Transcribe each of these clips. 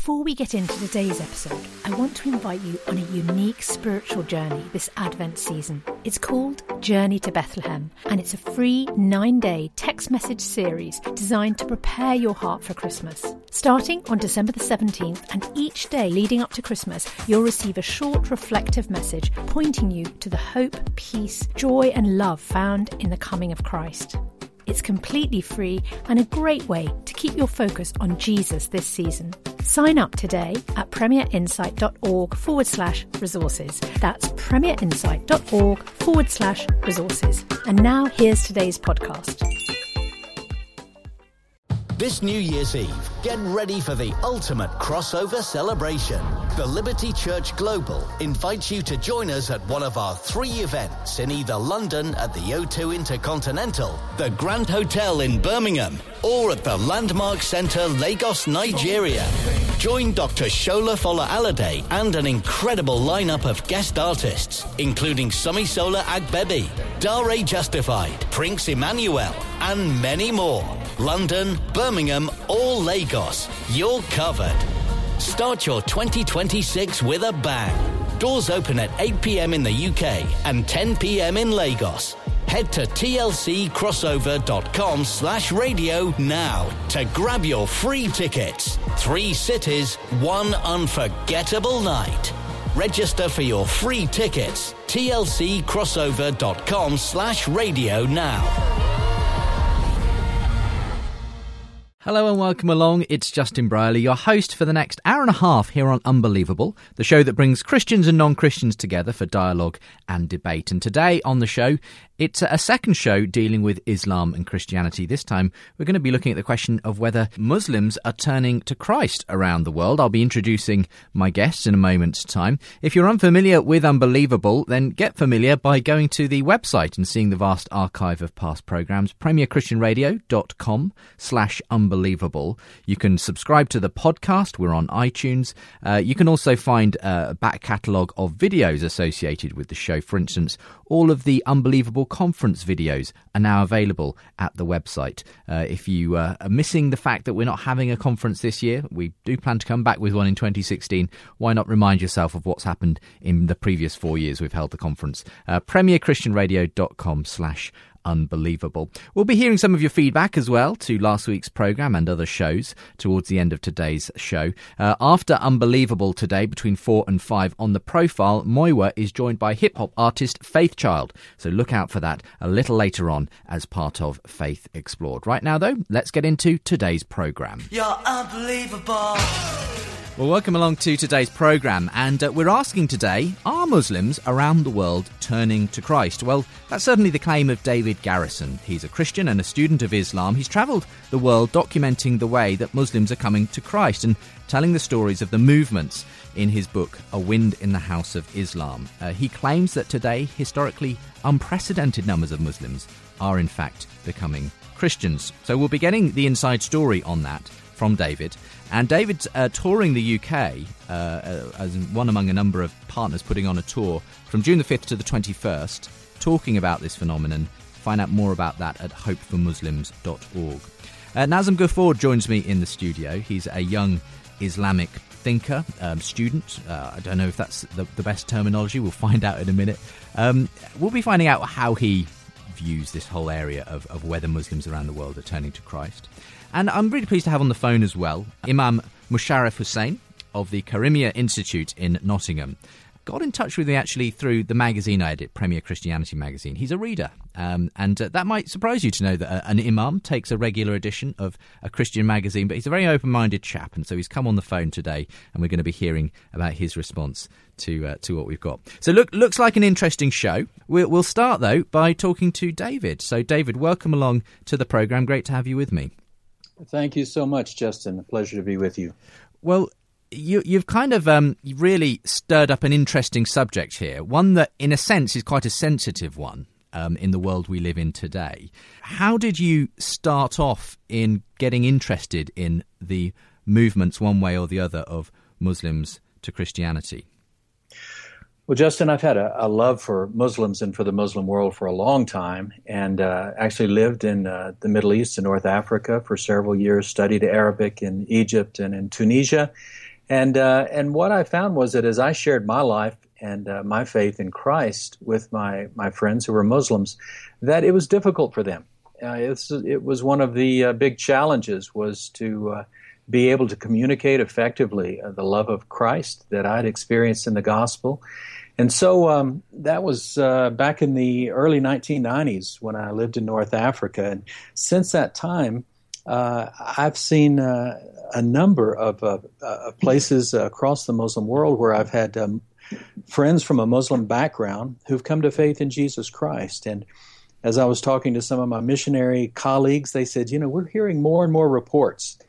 Before we get into today's episode, I want to invite you on a unique spiritual journey this Advent season. It's called Journey to Bethlehem, and it's a free 9-day text message series designed to prepare your heart for Christmas. Starting on December the 17th, and each day leading up to Christmas, you'll receive a short reflective message pointing you to the hope, peace, joy and love found in the coming of Christ. It's completely free and a great way to keep your focus on Jesus this season. Sign up today at premierinsight.org/resources. That's premierinsight.org/resources. And now here's today's podcast. This New Year's Eve, get ready for the ultimate crossover celebration. The Liberty Church Global invites you to join us at one of our 3 events in either London at the O2 Intercontinental, the Grand Hotel in Birmingham, or at the Landmark Centre, Lagos, Nigeria. Join Dr. Shola Fola-Alade and an incredible lineup of guest artists, including Somisola Agbebi, Dare Justified, Prince Emmanuel, and many more. London, Birmingham, or Lagos, you're covered. Start your 2026 with a bang. Doors open at 8 p.m. in the UK and 10 p.m. in Lagos. Head to tlccrossover.com/radio now to grab your free tickets. 3 cities, 1 unforgettable night. Register for your free tickets. tlccrossover.com/radio now. Hello and welcome along. It's Justin Brierley, your host for the next hour and a half here on Unbelievable, the show that brings Christians and non-Christians together for dialogue and debate. And today on the show, it's a second show dealing with Islam and Christianity. This time, we're going to be looking at the question of whether Muslims are turning to Christ around the world. I'll be introducing my guests in a moment's time. If you're unfamiliar with Unbelievable, then get familiar by going to the website and seeing the vast archive of past programmes, premierchristianradio.com/unbelievable. You can subscribe to the podcast. We're on iTunes. You can also find a back catalogue of videos associated with the show. For instance, all of the Unbelievable conference videos are now available at the website. If you are missing the fact that we're not having a conference this year, we do plan to come back with one in 2016. Why not remind yourself of what's happened in the previous 4 years we've held the conference? premierchristianradio.com/unbelievable. We'll be hearing some of your feedback as well to last week's programme and other shows towards the end of today's show. After Unbelievable today, between 4 and 5 on The Profile, Moiwa is joined by hip-hop artist Faith Child. So look out for that a little later on as part of Faith Explored. Right now, though, let's get into today's programme. You're unbelievable. Well, welcome along to today's programme, and we're asking today, are Muslims around the world turning to Christ? Well, that's certainly the claim of David Garrison. He's a Christian and a student of Islam. He's travelled the world documenting the way that Muslims are coming to Christ and telling the stories of the movements in his book, A Wind in the House of Islam. He claims that today, historically unprecedented numbers of Muslims are in fact becoming Christians. So we'll be getting the inside story on that from David. And David's touring the UK as one among a number of partners putting on a tour from June the 5th to the 21st, talking about this phenomenon. Find out more about that at hopeformuslims.org. Nazim Ghafoor joins me in the studio. He's a young Islamic thinker, student. I don't know if that's the best terminology. We'll find out in a minute. We'll be finding out how he views this whole area of whether Muslims around the world are turning to Christ. And I'm really pleased to have on the phone as well Imam Musharraf Hussain of the Karimiyya Institute in Nottingham. Got in touch with me actually through the magazine I edit, Premier Christianity magazine. He's a reader, and that might surprise you to know that an imam takes a regular edition of a Christian magazine, but he's a very open-minded chap, and so he's come on the phone today, and we're going to be hearing about his response to what we've got. So looks like an interesting show. We'll start, though, by talking to David. So, David, welcome along to the programme. Great to have you with me. Thank you so much, Justin. A pleasure to be with you. Well, you've kind of really stirred up an interesting subject here, one that, in a sense, is quite a sensitive one in the world we live in today. How did you start off in getting interested in the movements, one way or the other, of Muslims to Christianity? Well, Justin, I've had a love for Muslims and for the Muslim world for a long time, and actually lived in the Middle East and North Africa for several years, studied Arabic in Egypt and in Tunisia, And what I found was that as I shared my life and my faith in Christ with my friends who were Muslims, that it was difficult for them. It was one of the big challenges was to be able to communicate effectively the love of Christ that I'd experienced in the gospel. And so that was back in the early 1990s when I lived in North Africa. And since that time, I've seen a number of places across the Muslim world where I've had friends from a Muslim background who've come to faith in Jesus Christ. And as I was talking to some of my missionary colleagues, they said, we're hearing more and more reports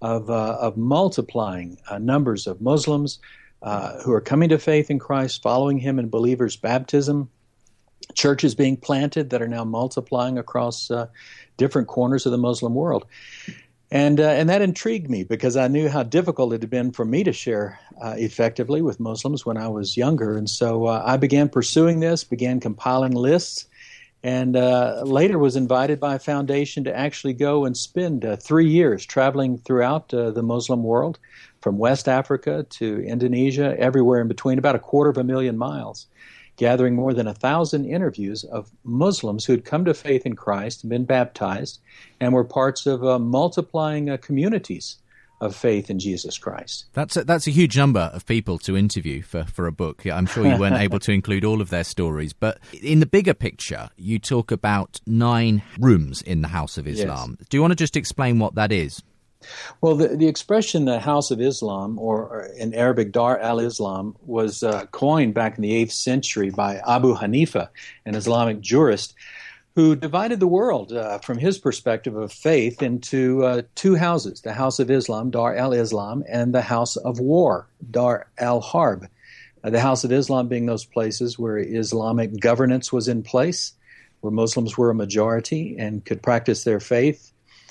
of multiplying numbers of Muslims who are coming to faith in Christ, following him in believers' baptism, churches being planted that are now multiplying across different corners of the Muslim world. And that intrigued me because I knew how difficult it had been for me to share effectively with Muslims when I was younger. And so I began pursuing this, began compiling lists, and later was invited by a foundation to actually go and spend 3 years traveling throughout the Muslim world, from West Africa to Indonesia, everywhere in between, about 250,000 miles, gathering more than 1,000 interviews of Muslims who had come to faith in Christ and been baptized and were parts of multiplying communities of faith in Jesus Christ. That's a huge number of people to interview for a book. I'm sure you weren't able to include all of their stories, but in the bigger picture, you talk about 9 rooms in the House of Islam. Yes. Do you want to just explain what that is? Well, the expression the House of Islam, or in Arabic Dar al-Islam, was coined back in the 8th century by Abu Hanifa, an Islamic jurist, who divided the world from his perspective of faith into 2 houses, the House of Islam, Dar al-Islam, and the House of War, Dar al-Harb. The House of Islam being those places where Islamic governance was in place, where Muslims were a majority and could practice their faith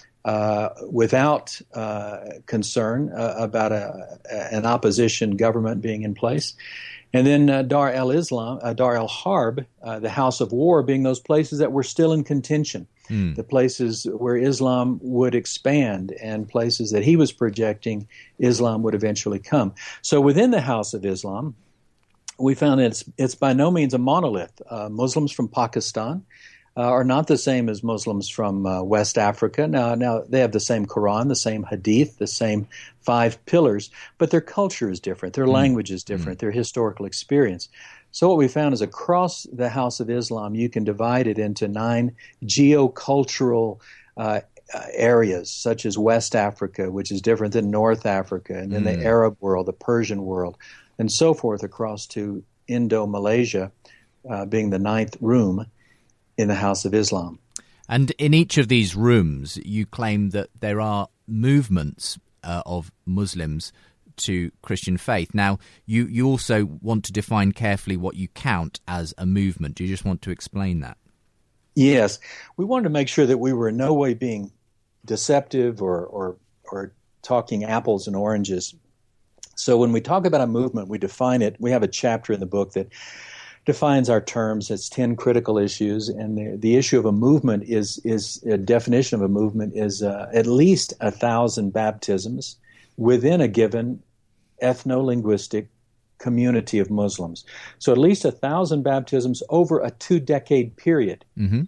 without concern about an opposition government being in place. And then Dar al-Harb, the House of War, being those places that were still in contention, the places where Islam would expand and places that he was projecting Islam would eventually come. So within the House of Islam, we found that it's by no means a monolith. Muslims from Pakistan are not the same as Muslims from West Africa. Now they have the same Quran, the same Hadith, the same 5 pillars, but their culture is different, their language is different, their historical experience. So what we found is across the House of Islam, you can divide it into 9 geocultural areas, such as West Africa, which is different than North Africa, and then the Arab world, the Persian world, and so forth across to Indo-Malaysia, being the 9th room in the House of Islam. And in each of these rooms, you claim that there are movements of Muslims to Christian faith. Now, you also want to define carefully what you count as a movement. Do you just want to explain that? Yes. We wanted to make sure that we were in no way being deceptive or talking apples and oranges. So when we talk about a movement, we define it. We have a chapter in the book that defines our terms. It's 10 critical issues, and the issue of a movement is a definition of a movement is at least 1,000 baptisms within a given ethno-linguistic community of Muslims. So at least 1,000 baptisms over a 2-decade period,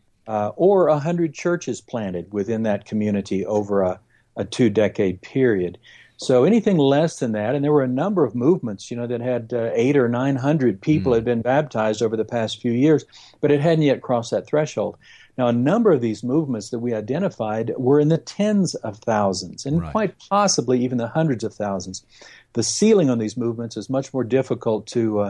or 100 churches planted within that community over a 2-decade period. So anything less than that, and there were a number of movements, that had 800 or 900 people had been baptized over the past few years, but it hadn't yet crossed that threshold. Now, a number of these movements that we identified were in the tens of thousands, and quite possibly even the hundreds of thousands. The ceiling on these movements is much more difficult to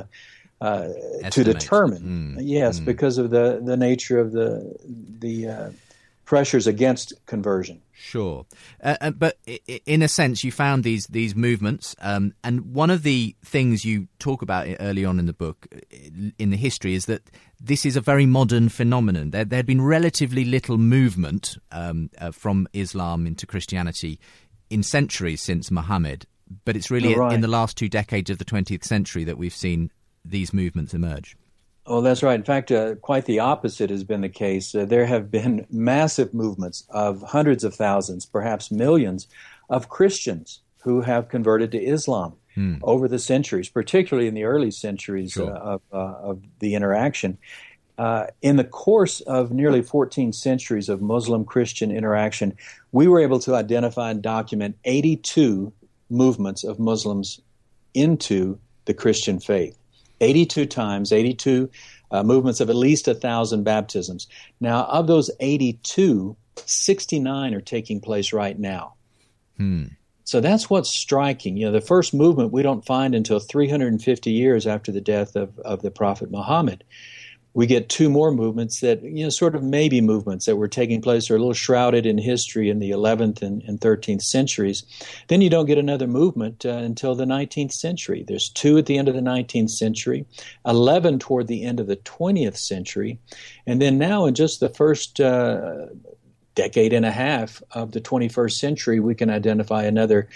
determine. Because of the nature of the pressures against conversion. Sure. But in a sense, you found these movements, and one of the things you talk about early on in the book, in the history, is that this is a very modern phenomenon. There had been relatively little movement from Islam into Christianity in centuries since Muhammad, but it's really in the last 2 decades of the 20th century that we've seen these movements emerge. Oh, that's right. In fact, quite the opposite has been the case. There have been massive movements of hundreds of thousands, perhaps millions, of Christians who have converted to Islam over the centuries, particularly in the early centuries of the interaction. In the course of nearly 14 centuries of Muslim-Christian interaction, we were able to identify and document 82 movements of Muslims into the Christian faith. 82 times, 82 movements of at least 1,000 baptisms. Now, of those 82, 69 are taking place right now. So that's what's striking. The first movement we don't find until 350 years after the death of the Prophet Muhammad. We get two more movements that, sort of maybe movements that were taking place, are a little shrouded in history in the 11th and 13th centuries. Then you don't get another movement until the 19th century. There's two at the end of the 19th century, 11 toward the end of the 20th century, and then now in just the first decade and a half of the 21st century, we can identify another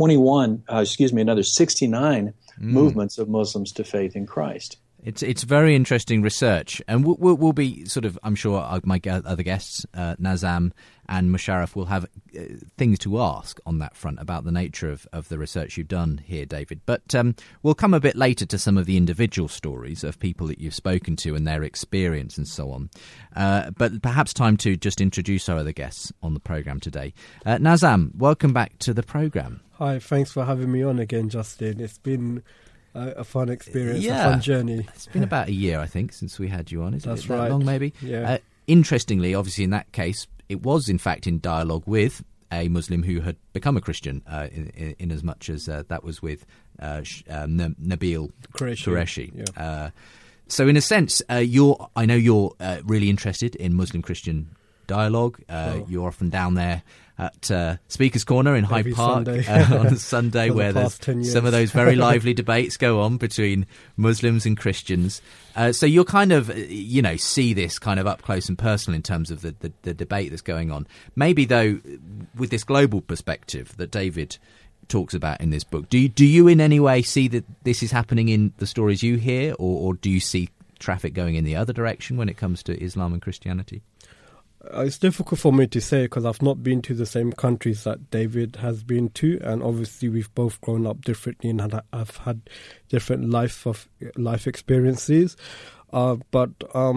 69 movements of Muslims to faith in Christ. It's very interesting research, and we'll be sort of, I'm sure my other guests, Nazam and Musharraf, will have things to ask on that front about the nature of the research you've done here, David. But we'll come a bit later to some of the individual stories of people that you've spoken to and their experience and so on. But perhaps time to just introduce our other guests on the programme today. Nazam, welcome back to the programme. Hi, thanks for having me on again, Justin. It's been a fun experience, a fun journey. It's been about a year, I think, since we had you on. Isn't That's it right. That long, maybe? Yeah. Interestingly, obviously, in that case, it was, in fact, in dialogue with a Muslim who had become a Christian, in as much as that was with Nabil Qureshi. Yeah. So, in a sense, I know you're really interested in Muslim-Christian dialogue. You're often down there at Speaker's Corner in Hyde Park on a Sunday where there's some of those very lively debates go on between Muslims and Christians. So you'll kind of, see this kind of up close and personal in terms of the debate that's going on. Maybe, though, with this global perspective that David talks about in this book, do you in any way see that this is happening in the stories you hear, or do you see traffic going in the other direction when it comes to Islam and Christianity? It's difficult for me to say because I've not been to the same countries that David has been to, and obviously we've both grown up differently and I've had different life experiences. But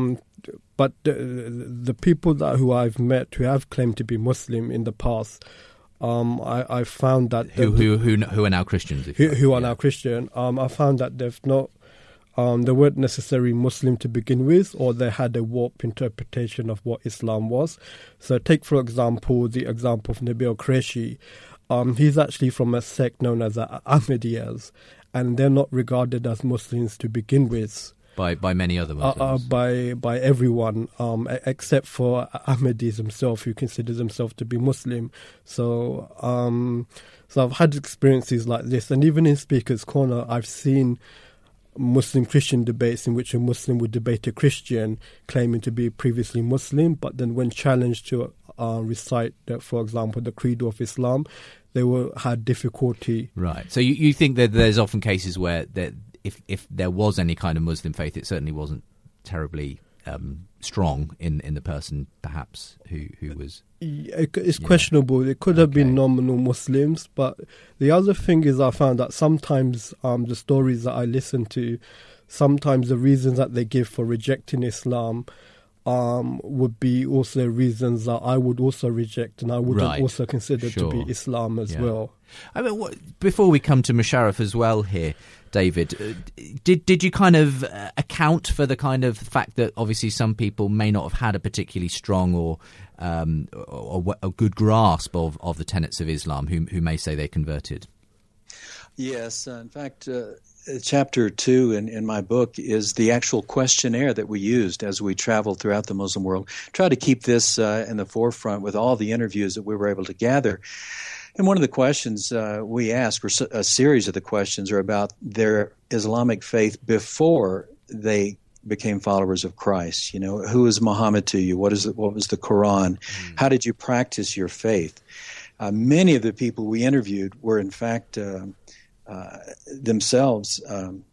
the people who I've met who have claimed to be Muslim in the past, I found that who are now Christians. Who are now Christian. I found that they've not. They weren't necessarily Muslim to begin with, or they had a warped interpretation of what Islam was. So take, for example, the example of Nabil Qureshi. He's actually from a sect known as the Ahmadiyyas, and they're not regarded as Muslims to begin with. By many other Muslims? By everyone, except for Ahmadis himself, who considers himself to be Muslim. So I've had experiences like this, and even in Speaker's Corner, I've seen Muslim-Christian debates in which a Muslim would debate a Christian claiming to be previously Muslim, but then when challenged to recite, for example, the Creed of Islam, they had difficulty. Right. So you think that there's often cases where if there was any kind of Muslim faith, it certainly wasn't terribly strong in the person, perhaps, who was... It's questionable. It could have been nominal Muslims, but the other thing is I found that sometimes the stories that I listen to, sometimes the reasons that they give for rejecting Islam would be also reasons that I would also reject and I would also consider to be Islam as well. I mean, before we come to Musharraf as well here, David, did you kind of account for the kind of fact that obviously some people may not have had a particularly strong or a good grasp of the tenets of Islam who may say they converted? Yes. In fact, Chapter 2 in my book is the actual questionnaire that we used as we traveled throughout the Muslim world. Try to keep this in the forefront with all the interviews that we were able to gather. And one of the questions we asked, or a series of the questions, are about their Islamic faith before they became followers of Christ. Who is Muhammad to you? What was the Quran? How did you practice your faith? Many of the people we interviewed were, in fact, themselves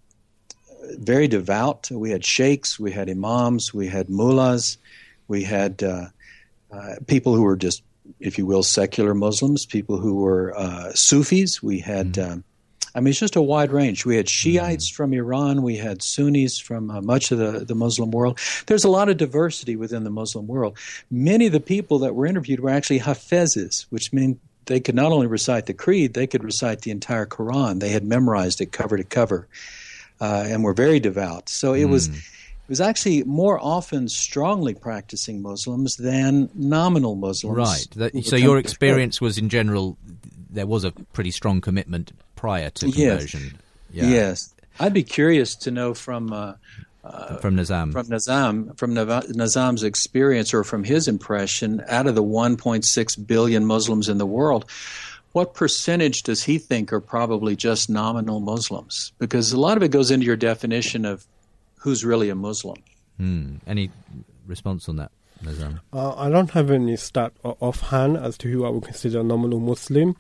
very devout. We had sheikhs, we had imams, we had mullahs, we had people who were just, if you will, secular Muslims, people who were Sufis. We had I mean, it's just a wide range. We had Shiites from Iran. We had Sunnis from much of the Muslim world. There's a lot of diversity within the Muslim world. Many of the people that were interviewed were actually hafezes, which mean they could not only recite the creed, they could recite the entire Quran. They had memorized it cover to cover and were very devout. So it was actually more often strongly practicing Muslims than nominal Muslims. Right. So your experience was, in general, there was a pretty strong commitment prior to conversion. Yes. Yes. I'd be curious to know from Nizam. From Nizam's experience or from his impression, out of the 1.6 billion Muslims in the world, what percentage does he think are probably just nominal Muslims? Because a lot of it goes into your definition of who's really a Muslim. Any response on that, Nizam? I don't have any stat offhand as to who I would consider a nominal Muslim.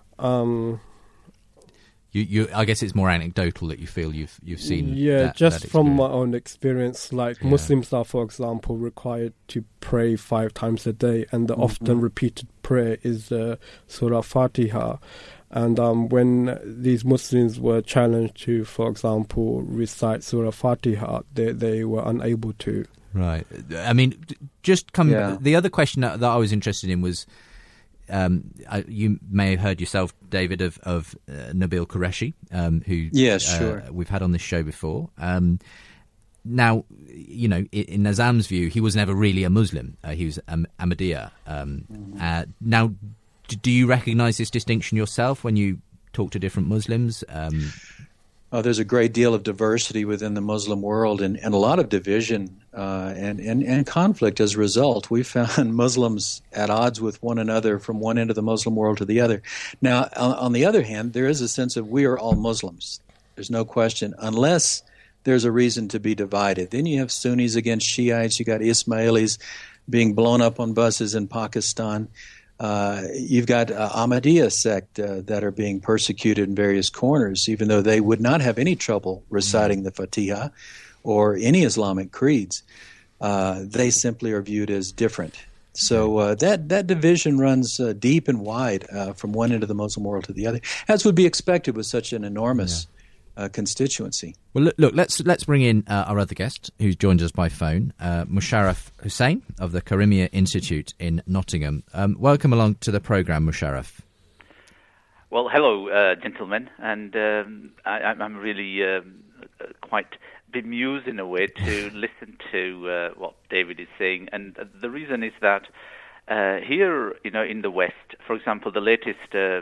I guess it's more anecdotal that you feel you've seen. Yeah, just from my own experience, like Muslims are, for example, required to pray 5 times a day, and the often repeated prayer is Surah Fatiha. And when these Muslims were challenged to, for example, recite Surah Fatiha, they were unable to. Right. I mean, the other question that I was interested in was, you may have heard yourself, David, of Nabil Qureshi, who we've had on this show before. Now, in Nizam's view, he was never really a Muslim. He was Ahmadiyya. Now, do you recognise this distinction yourself when you talk to different Muslims? There's a great deal of diversity within the Muslim world and a lot of division and conflict as a result. We found Muslims at odds with one another from one end of the Muslim world to the other. Now, on the other hand, there is a sense of we are all Muslims. There's no question, unless there's a reason to be divided. Then you have Sunnis against Shiites. You got Ismailis being blown up on buses in Pakistan. You've got Ahmadiyya sect that are being persecuted in various corners, even though they would not have any trouble reciting the Fatiha or any Islamic creeds. They simply are viewed as different. So that division runs deep and wide from one end of the Muslim world to the other, as would be expected with such an enormous constituency. Well, look, let's bring in our other guest, who's joined us by phone, Musharraf Hussain of the Karimia Institute in Nottingham. Welcome along to the programme, Musharraf. Well, hello, gentlemen, and I'm really quite bemused in a way to listen to what David is saying, and the reason is that here, in the West, for example, the latest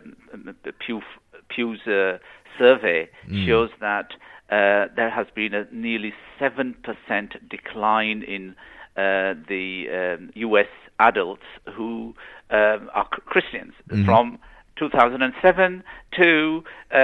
Pew's survey shows that there has been a nearly 7% decline in the U.S. adults who are Christians from 2007 to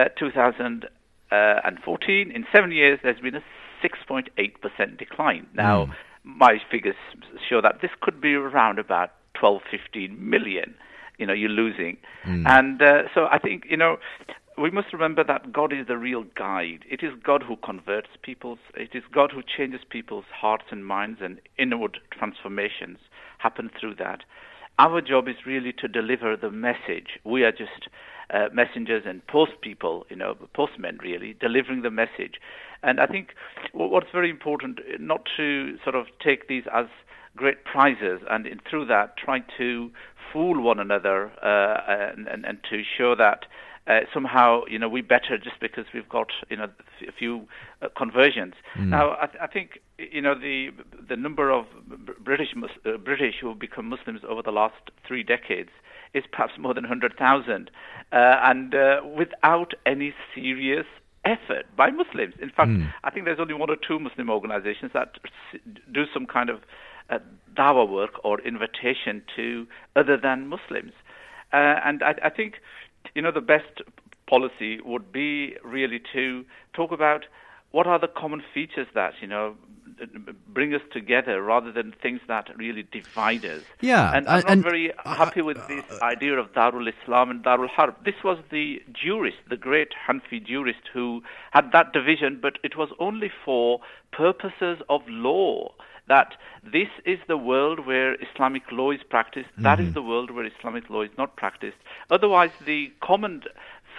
2014. In 7 years, there's been a 6.8% decline. Now, my figures show that this could be around about 12-15 million. You're losing. And so I think, we must remember that God is the real guide. It is God who converts peoples. It is God who changes people's hearts and minds, and inward transformations happen through that. Our job is really to deliver the message. We are just messengers and postmen really, delivering the message. And I think what's very important, not to sort of take these as great prizes and through that try to fool one another and to show that somehow, we better just because we've got, a few conversions. Now, I think, the number of British who have become Muslims over the last 3 decades is perhaps more than 100,000, and without any serious effort by Muslims. In fact, I think there's only 1 or 2 Muslim organizations that do some kind of dawah work or invitation to other than Muslims. And I think, the best policy would be really to talk about what are the common features that, bring us together rather than things that really divide us. Yeah. And I'm not very happy with this idea of Darul Islam and Darul Harb. This was the jurist, the great Hanafi jurist who had that division, but it was only for purposes of law. That this is the world where Islamic law is practiced, that is the world where Islamic law is not practiced. Otherwise, the common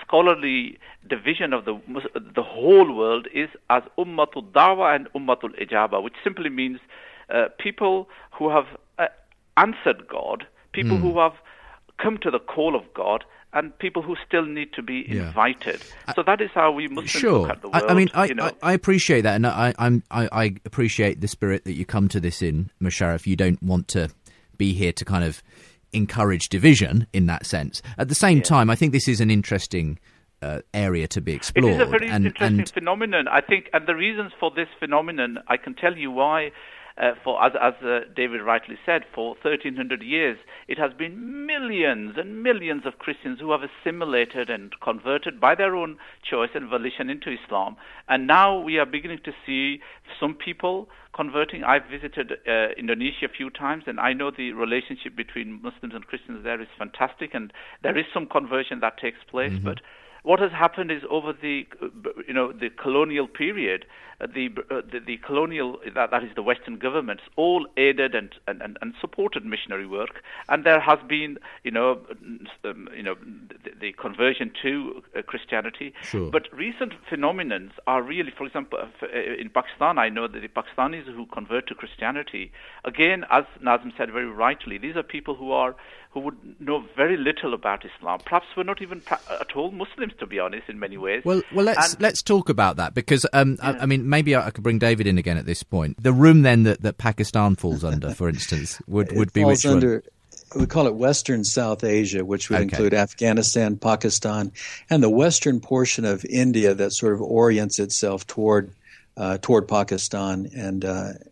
scholarly division of the whole world is as Ummatul Dawah and Ummatul Ijaba, which simply means people who have answered God, people who have come to the call of God, and people who still need to be invited. So that is how we Muslims look at the world. I mean, I appreciate that, and I appreciate the spirit that you come to this in, Musharraf. You don't want to be here to kind of encourage division in that sense. At the same time, I think this is an interesting area to be explored. It is a very interesting phenomenon, I think, and the reasons for this phenomenon, I can tell you why. As David rightly said, for 1,300 years, it has been millions and millions of Christians who have assimilated and converted by their own choice and volition into Islam. And now we are beginning to see some people converting. I've visited Indonesia a few times, and I know the relationship between Muslims and Christians there is fantastic, and there is some conversion that takes place. But what has happened is over the colonial period, the colonial that is the Western governments all aided and supported missionary work, and there has been the conversion to Christianity. Sure. But recent phenomena are really, for example, in Pakistan, I know that the Pakistanis who convert to Christianity, again, as Nazim said very rightly, these are people who would know very little about Islam. Perhaps were not even at all Muslims, to be honest, in many ways. Well, let's talk about that, because I mean, maybe I could bring David in again at this point. The room then that Pakistan falls under, for instance, would be which one? We call it Western South Asia, which would include Afghanistan, Pakistan, and the western portion of India that sort of orients itself toward Pakistan and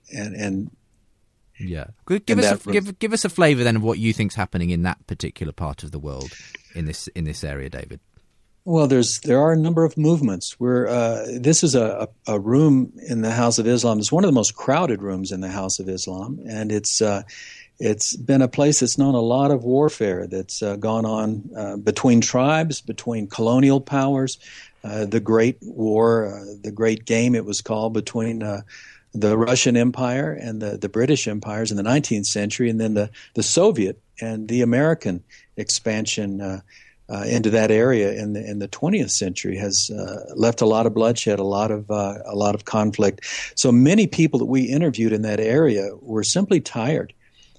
yeah. Give us a flavour then of what you think's happening in that particular part of the world in this area, David. Well, there are a number of movements. This is a room in the House of Islam. It's one of the most crowded rooms in the House of Islam, and it's been a place that's known a lot of warfare that's gone on between tribes, between colonial powers, the Great War, the Great Game it was called, between the Russian Empire and the British empires in the 19th century, and then the Soviet and the American expansion into that area in the 20th century has left a lot of bloodshed, a lot of conflict. So many people that we interviewed in that area were simply tired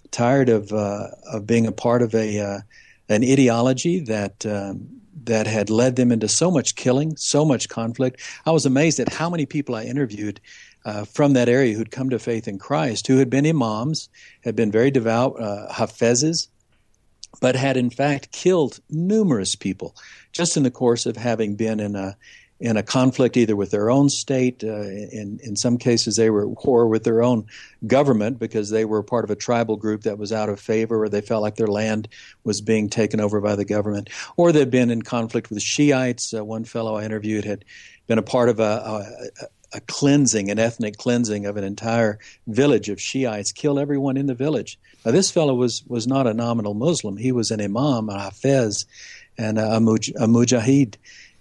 of being a part of an ideology that had led them into so much killing, so much conflict. I was amazed at how many people I interviewed from that area who'd come to faith in Christ, who had been imams, had been very devout hafezes, but had in fact killed numerous people just in the course of having been in a conflict either with their own state. In some cases, they were at war with their own government because they were part of a tribal group that was out of favor, or they felt like their land was being taken over by the government, or they'd been in conflict with Shiites. One fellow I interviewed had been a part of a cleansing, an ethnic cleansing of an entire village of Shiites, killed everyone in the village. Now, this fellow was not a nominal Muslim. He was an imam, a hafez, and a mujahid.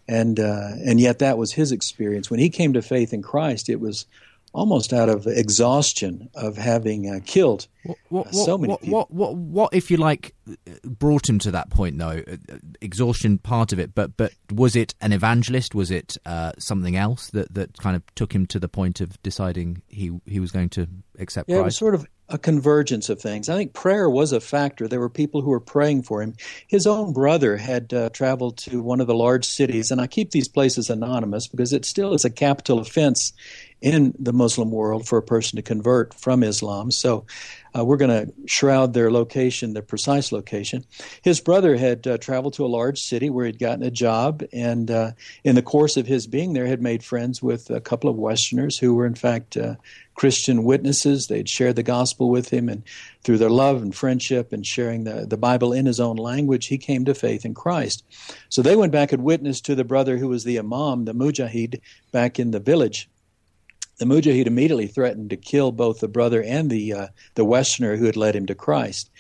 And yet that was his experience. When he came to faith in Christ, it was almost out of exhaustion of having killed so many people. What, if you like, brought him to that point, though? Exhaustion, part of it, but was it an evangelist? Was it something else that kind of took him to the point of deciding he was going to accept Christ? It was sort of a convergence of things. I think prayer was a factor. There were people who were praying for him. His own brother had traveled to one of the large cities, and I keep these places anonymous because it still is a capital offense in the Muslim world for a person to convert from Islam. So we're going to shroud their location, their precise location. His brother had traveled to a large city where he'd gotten a job, and in the course of his being there had made friends with a couple of Westerners who were in fact Christian witnesses. They'd shared the gospel with him, and through their love and friendship and sharing the Bible in his own language, he came to faith in Christ. So they went back and witnessed to the brother who was the imam, the mujahid, back in the village. The mujahid immediately threatened to kill both the brother and the Westerner who had led him to Christ.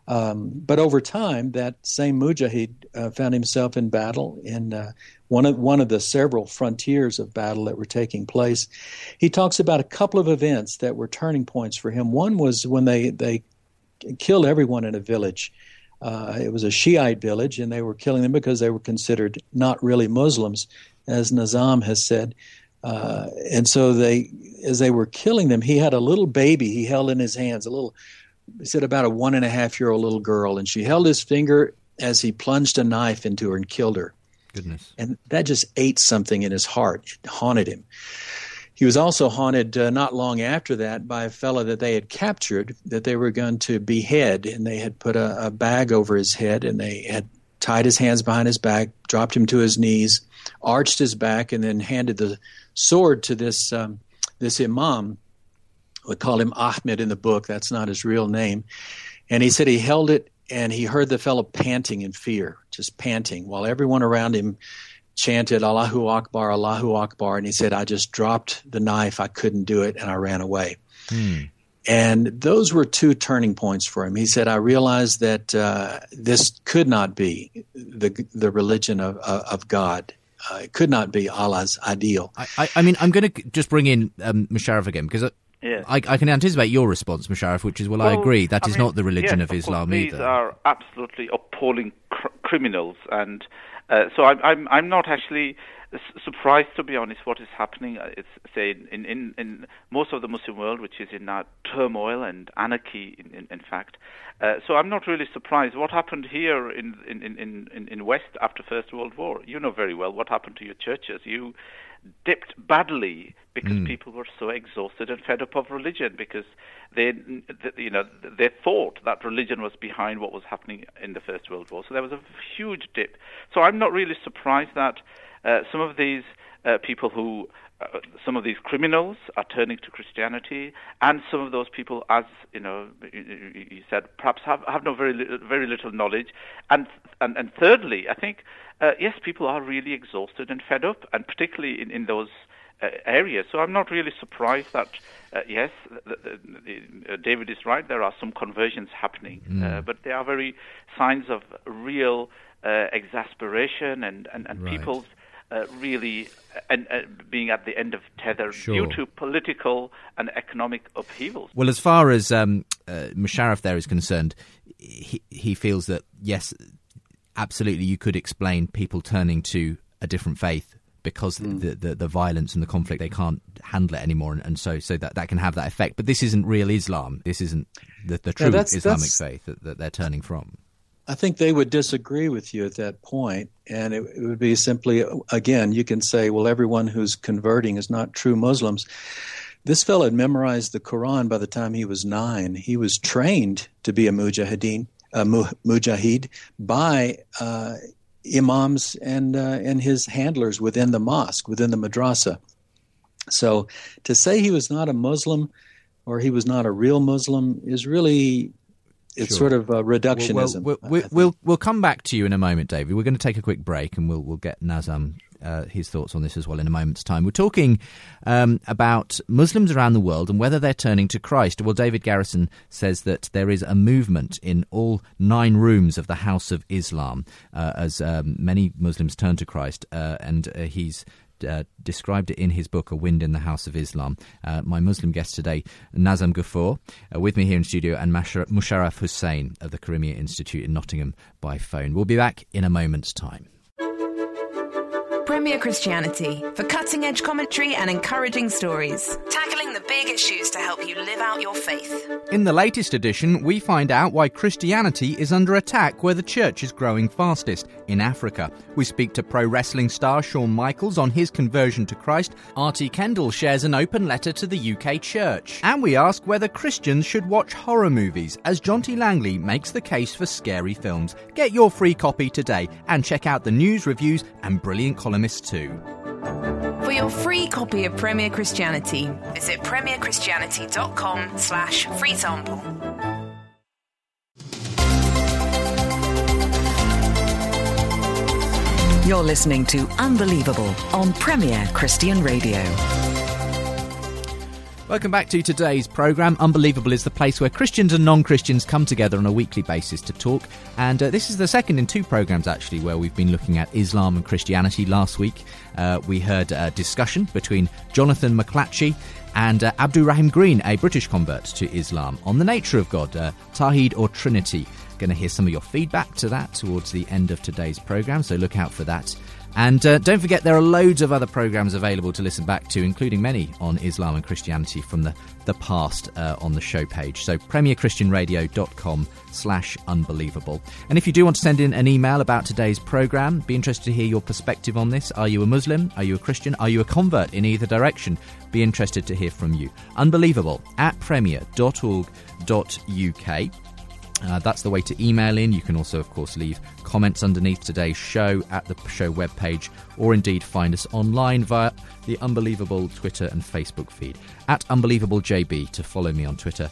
But over time, that same mujahid found himself in battle in one of the several frontiers of battle that were taking place. He talks about a couple of events that were turning points for him. One was when they killed everyone in a village. It was a Shiite village, and they were killing them because they were considered not really Muslims, as Nizam has said. And so as they were killing them, he had a little baby he held in his hands, he said about a 1.5-year-old little girl, and she held his finger as he plunged a knife into her and killed her. Goodness. And that just ate something in his heart. It haunted him. He was also haunted not long after that by a fellow that they had captured that they were going to behead, and they had put a bag over his head, and they had tied his hands behind his back, dropped him to his knees, arched his back, and then handed the sword to this imam. We call him Ahmed in the book. That's not his real name. And he said he held it, and he heard the fellow panting in fear, just panting, while everyone around him chanted, Allahu Akbar, Allahu Akbar. And he said, I just dropped the knife. I couldn't do it, and I ran away. And those were 2 turning points for him. He said, I realized that this could not be the religion of God. It could not be Allah's ideal. I mean, I'm going to just bring in Musharraf again, because I can anticipate your response, Musharraf, which is, I agree, that is not the religion of Islam either. These are absolutely appalling criminals, and so I'm not actually surprised, to be honest, what is happening. It's say in most of the Muslim world, which is in turmoil and anarchy, in fact. So I'm not really surprised. What happened here in West after First World War? You know very well what happened to your churches. You dipped badly because people were so exhausted and fed up of religion, because they thought that religion was behind what was happening in the First World War. So there was a huge dip. So I'm not really surprised that some of these people some of these criminals are turning to Christianity, and some of those people, as you said, perhaps have no very little knowledge. And thirdly, I think yes, people are really exhausted and fed up, and particularly in those areas. So I'm not really surprised that yes, David is right. There are some conversions happening, but there are very signs of real exasperation and right. People's really being at the end of tether due to political and economic upheavals. Well, as far as Musharraf there is concerned, he feels that, yes, absolutely, you could explain people turning to a different faith because the violence and the conflict, they can't handle it anymore, and so that can have that effect. But this isn't real Islam. This isn't the true Islamic faith that they're turning from. I think they would disagree with you at that point, and it would be simply, again, you can say, well, everyone who's converting is not true Muslims. This fellow had memorized the Quran by the time he was 9. He was trained to be a mujahid by imams and his handlers within the mosque, within the madrasa. So to say he was not a Muslim or he was not a real Muslim is really... It's sort of reductionism. We'll come back to you in a moment, David. We're going to take a quick break, and we'll get Nazam his thoughts on this as well in a moment's time. We're talking about Muslims around the world and whether they're turning to Christ. Well, David Garrison says that there is a movement in all 9 rooms of the House of Islam as many Muslims turn to Christ, and he's described it in his book, A Wind in the House of Islam. My Muslim guest today, Nazam Ghafoor, with me here in studio, and Musharraf Hussain of the Karimia Institute in Nottingham by phone. We'll be back in a moment's time. Premier Christianity, for cutting-edge commentary and encouraging stories. Tackling the big issues to help you live out your faith. In the latest edition, we find out why Christianity is under attack where the church is growing fastest, in Africa. We speak to pro wrestling star Shawn Michaels on his conversion to Christ. R.T. Kendall shares an open letter to the UK church. And we ask whether Christians should watch horror movies, as John T. Langley makes the case for scary films. Get your free copy today and check out the news, reviews and brilliant columnists too. For your free copy of Premier Christianity, visit premierchristianity.com/free sample. You're listening to Unbelievable on Premier Christian Radio. Welcome back to today's programme. Unbelievable is the place where Christians and non-Christians come together on a weekly basis to talk. And this is the second in 2 programmes, actually, where we've been looking at Islam and Christianity. Last week, we heard a discussion between Jonathan McClatchy and Abdul Rahim Green, a British convert to Islam, on the nature of God, Tawheed or Trinity. going to hear some of your feedback to that towards the end of today's programme, so look out for that. And don't forget, there are loads of other programmes available to listen back to, including many on Islam and Christianity from the past on the show page. So premierchristianradio.com/unbelievable. And if you do want to send in an email about today's programme, be interested to hear your perspective on this. Are you a Muslim? Are you a Christian? Are you a convert in either direction? Be interested to hear from you. unbelievable@premier.org.uk. That's the way to email in. You can also, of course, leave comments underneath today's show at the show webpage, or indeed find us online via the Unbelievable Twitter and Facebook feed. At UnbelievableJB to follow me on Twitter,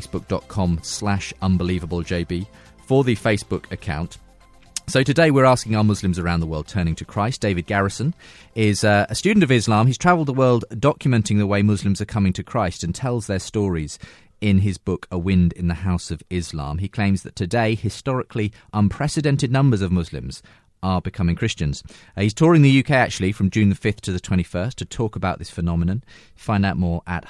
facebook.com/UnbelievableJB for the Facebook account. So today we're asking, are Muslims around the world turning to Christ? David Garrison is a student of Islam. He's travelled the world documenting the way Muslims are coming to Christ and tells their stories in his book, A Wind in the House of Islam. He claims that today, historically unprecedented numbers of Muslims are becoming Christians. He's touring the UK, actually, from June the 5th to the 21st to talk about this phenomenon. Find out more at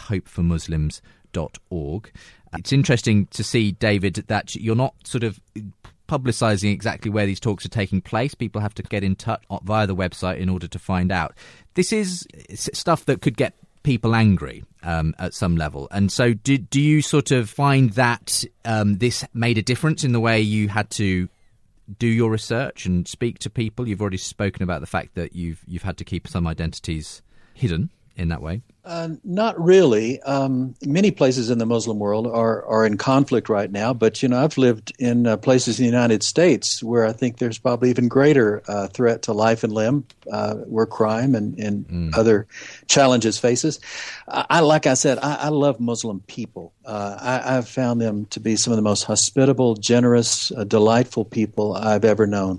hopeformuslims.org. It's interesting to see, David, that you're not sort of publicising exactly where these talks are taking place. People have to get in touch via the website in order to find out. This is stuff that could get people angry at some level. And so do you sort of find that this made a difference in the way you had to do your research and speak to people? You've already spoken about the fact that you've had to keep some identities hidden in that way. Not really. Many places in the Muslim world are in conflict right now, but I've lived in places in the United States where I think there's probably even greater threat to life and limb, where crime and other challenges faces. Like I said, I love Muslim people. I've found them to be some of the most hospitable, generous, delightful people I've ever known.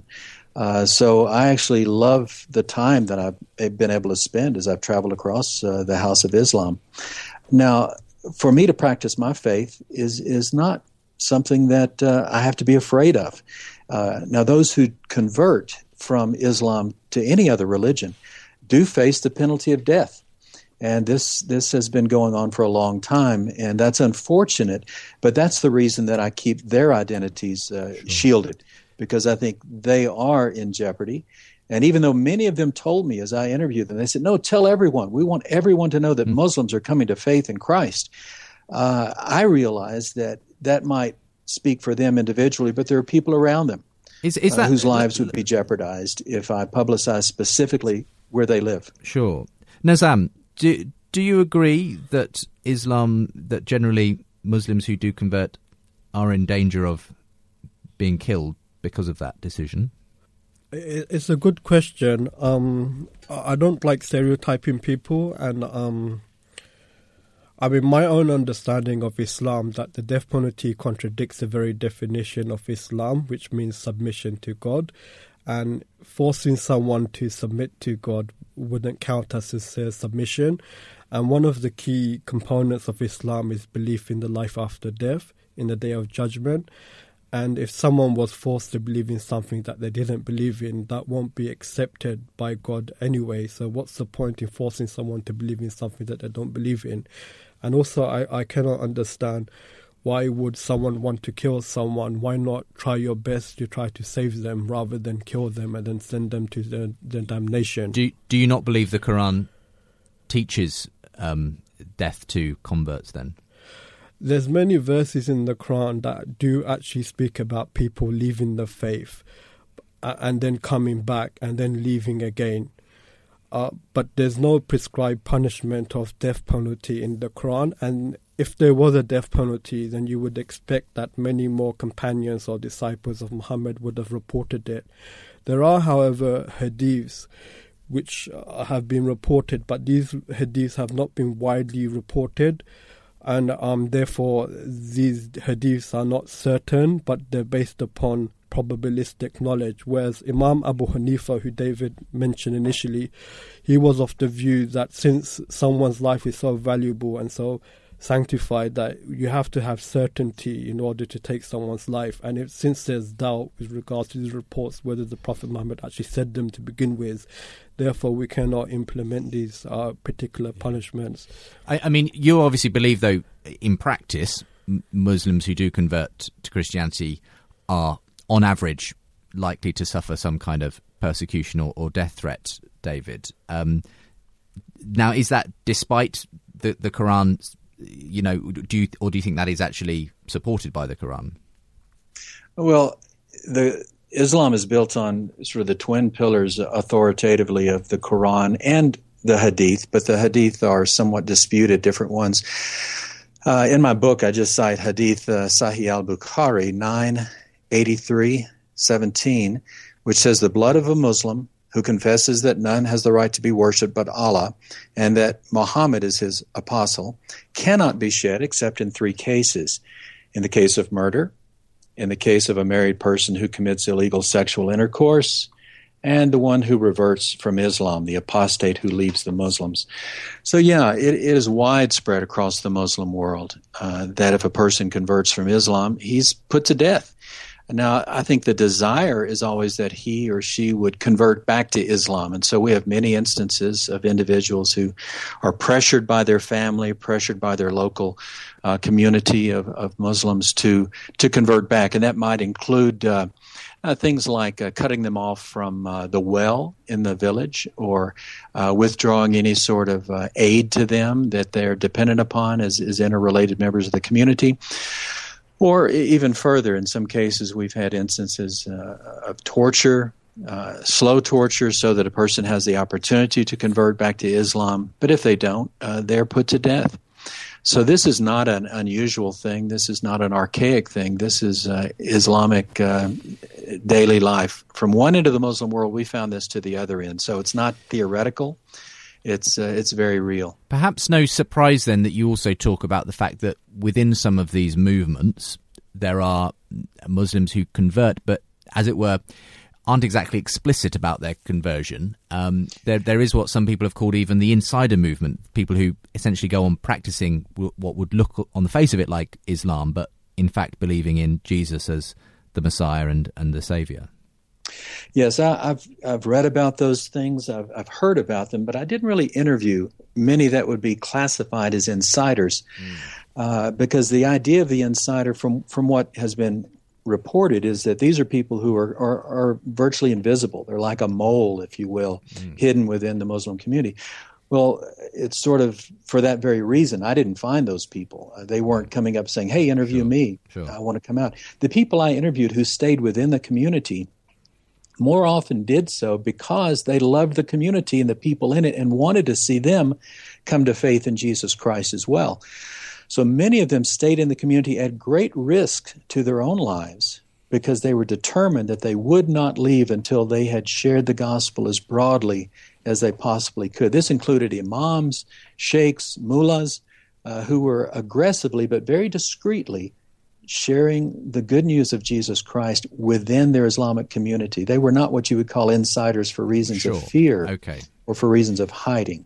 So I actually love the time that I've been able to spend as I've traveled across the House of Islam. Now, for me to practice my faith is not something that I have to be afraid of. Now, those who convert from Islam to any other religion do face the penalty of death. And this has been going on for a long time, and that's unfortunate, but that's the reason that I keep their identities shielded, because I think they are in jeopardy. And even though many of them told me as I interviewed them, they said, no, tell everyone. We want everyone to know that Muslims are coming to faith in Christ. I realize that might speak for them individually, but there are people around them whose lives would be jeopardized if I publicize specifically where they live. Sure. Nazam, do you agree that that generally Muslims who do convert are in danger of being killed because of that decision? It's a good question. I don't like stereotyping people, and my own understanding of Islam, that the death penalty contradicts the very definition of Islam, which means submission to God, and forcing someone to submit to God wouldn't count as sincere submission. And one of the key components of Islam is belief in the life after death, in the Day of Judgment. And if someone was forced to believe in something that they didn't believe in, that won't be accepted by God anyway. So what's the point in forcing someone to believe in something that they don't believe in? And also, I cannot understand, why would someone want to kill someone? Why not try your best to try to save them rather than kill them and then send them to the damnation? Do you not believe the Quran teaches death to converts then? There's many verses in the Quran that do actually speak about people leaving the faith and then coming back and then leaving again. But there's no prescribed punishment of death penalty in the Quran. And if there was a death penalty, then you would expect that many more companions or disciples of Muhammad would have reported it. There are, however, hadiths which have been reported, but these hadiths have not been widely reported. And therefore, these hadiths are not certain, but they're based upon probabilistic knowledge. Whereas Imam Abu Hanifa, who David mentioned initially, he was of the view that since someone's life is so valuable and so sanctified, that you have to have certainty in order to take someone's life. And since there's doubt with regards to these reports whether the Prophet Muhammad actually said them to begin with, therefore we cannot implement these particular punishments. I mean, you obviously believe, though, in practice, Muslims who do convert to Christianity are, on average, likely to suffer some kind of persecution or death threat, David. Now, is that despite the Quran? Do you think that is actually supported by the Quran? Well, Islam is built on sort of the twin pillars authoritatively of the Quran and the Hadith, but the Hadith are somewhat disputed, different ones. In my book, I just cite Hadith Sahih al-Bukhari 9:83-17, which says, "The blood of a Muslim who confesses that none has the right to be worshipped but Allah, and that Muhammad is his apostle, cannot be shed except in 3 cases. In the case of murder, in the case of a married person who commits illegal sexual intercourse, and the one who reverts from Islam, the apostate who leaves the Muslims." So yeah, it is widespread across the Muslim world that if a person converts from Islam, he's put to death. Now, I think the desire is always that he or she would convert back to Islam. And so we have many instances of individuals who are pressured by their family, pressured by their local community of Muslims to convert back. And that might include things like cutting them off from the well in the village, or withdrawing any sort of aid to them that they're dependent upon as interrelated members of the community. Or even further, in some cases, we've had instances of torture, slow torture, so that a person has the opportunity to convert back to Islam. But if they don't, they're put to death. So this is not an unusual thing. This is not an archaic thing. This is Islamic daily life. From one end of the Muslim world, we found this to the other end. So it's not theoretical. It's very real. Perhaps no surprise then that you also talk about the fact that within some of these movements there are Muslims who convert, but as it were, aren't exactly explicit about their conversion. There is what some people have called even the insider movement, people who essentially go on practicing what would look on the face of it like Islam, but in fact believing in Jesus as the Messiah and the Saviour. Yes, I've read about those things. I've heard about them, but I didn't really interview many that would be classified as insiders, because the idea of the insider, from what has been reported, is that these are people who are virtually invisible. They're like a mole, if you will, hidden within the Muslim community. Well, it's sort of for that very reason. I didn't find those people. They weren't coming up saying, "Hey, interview me. Sure. I want to come out." The people I interviewed who stayed within the community more often did so because they loved the community and the people in it and wanted to see them come to faith in Jesus Christ as well. So many of them stayed in the community at great risk to their own lives because they were determined that they would not leave until they had shared the gospel as broadly as they possibly could. This included imams, sheikhs, mullahs, who were aggressively but very discreetly sharing the good news of Jesus Christ within their Islamic community. They were not what you would call insiders for reasons of fear or for reasons of hiding.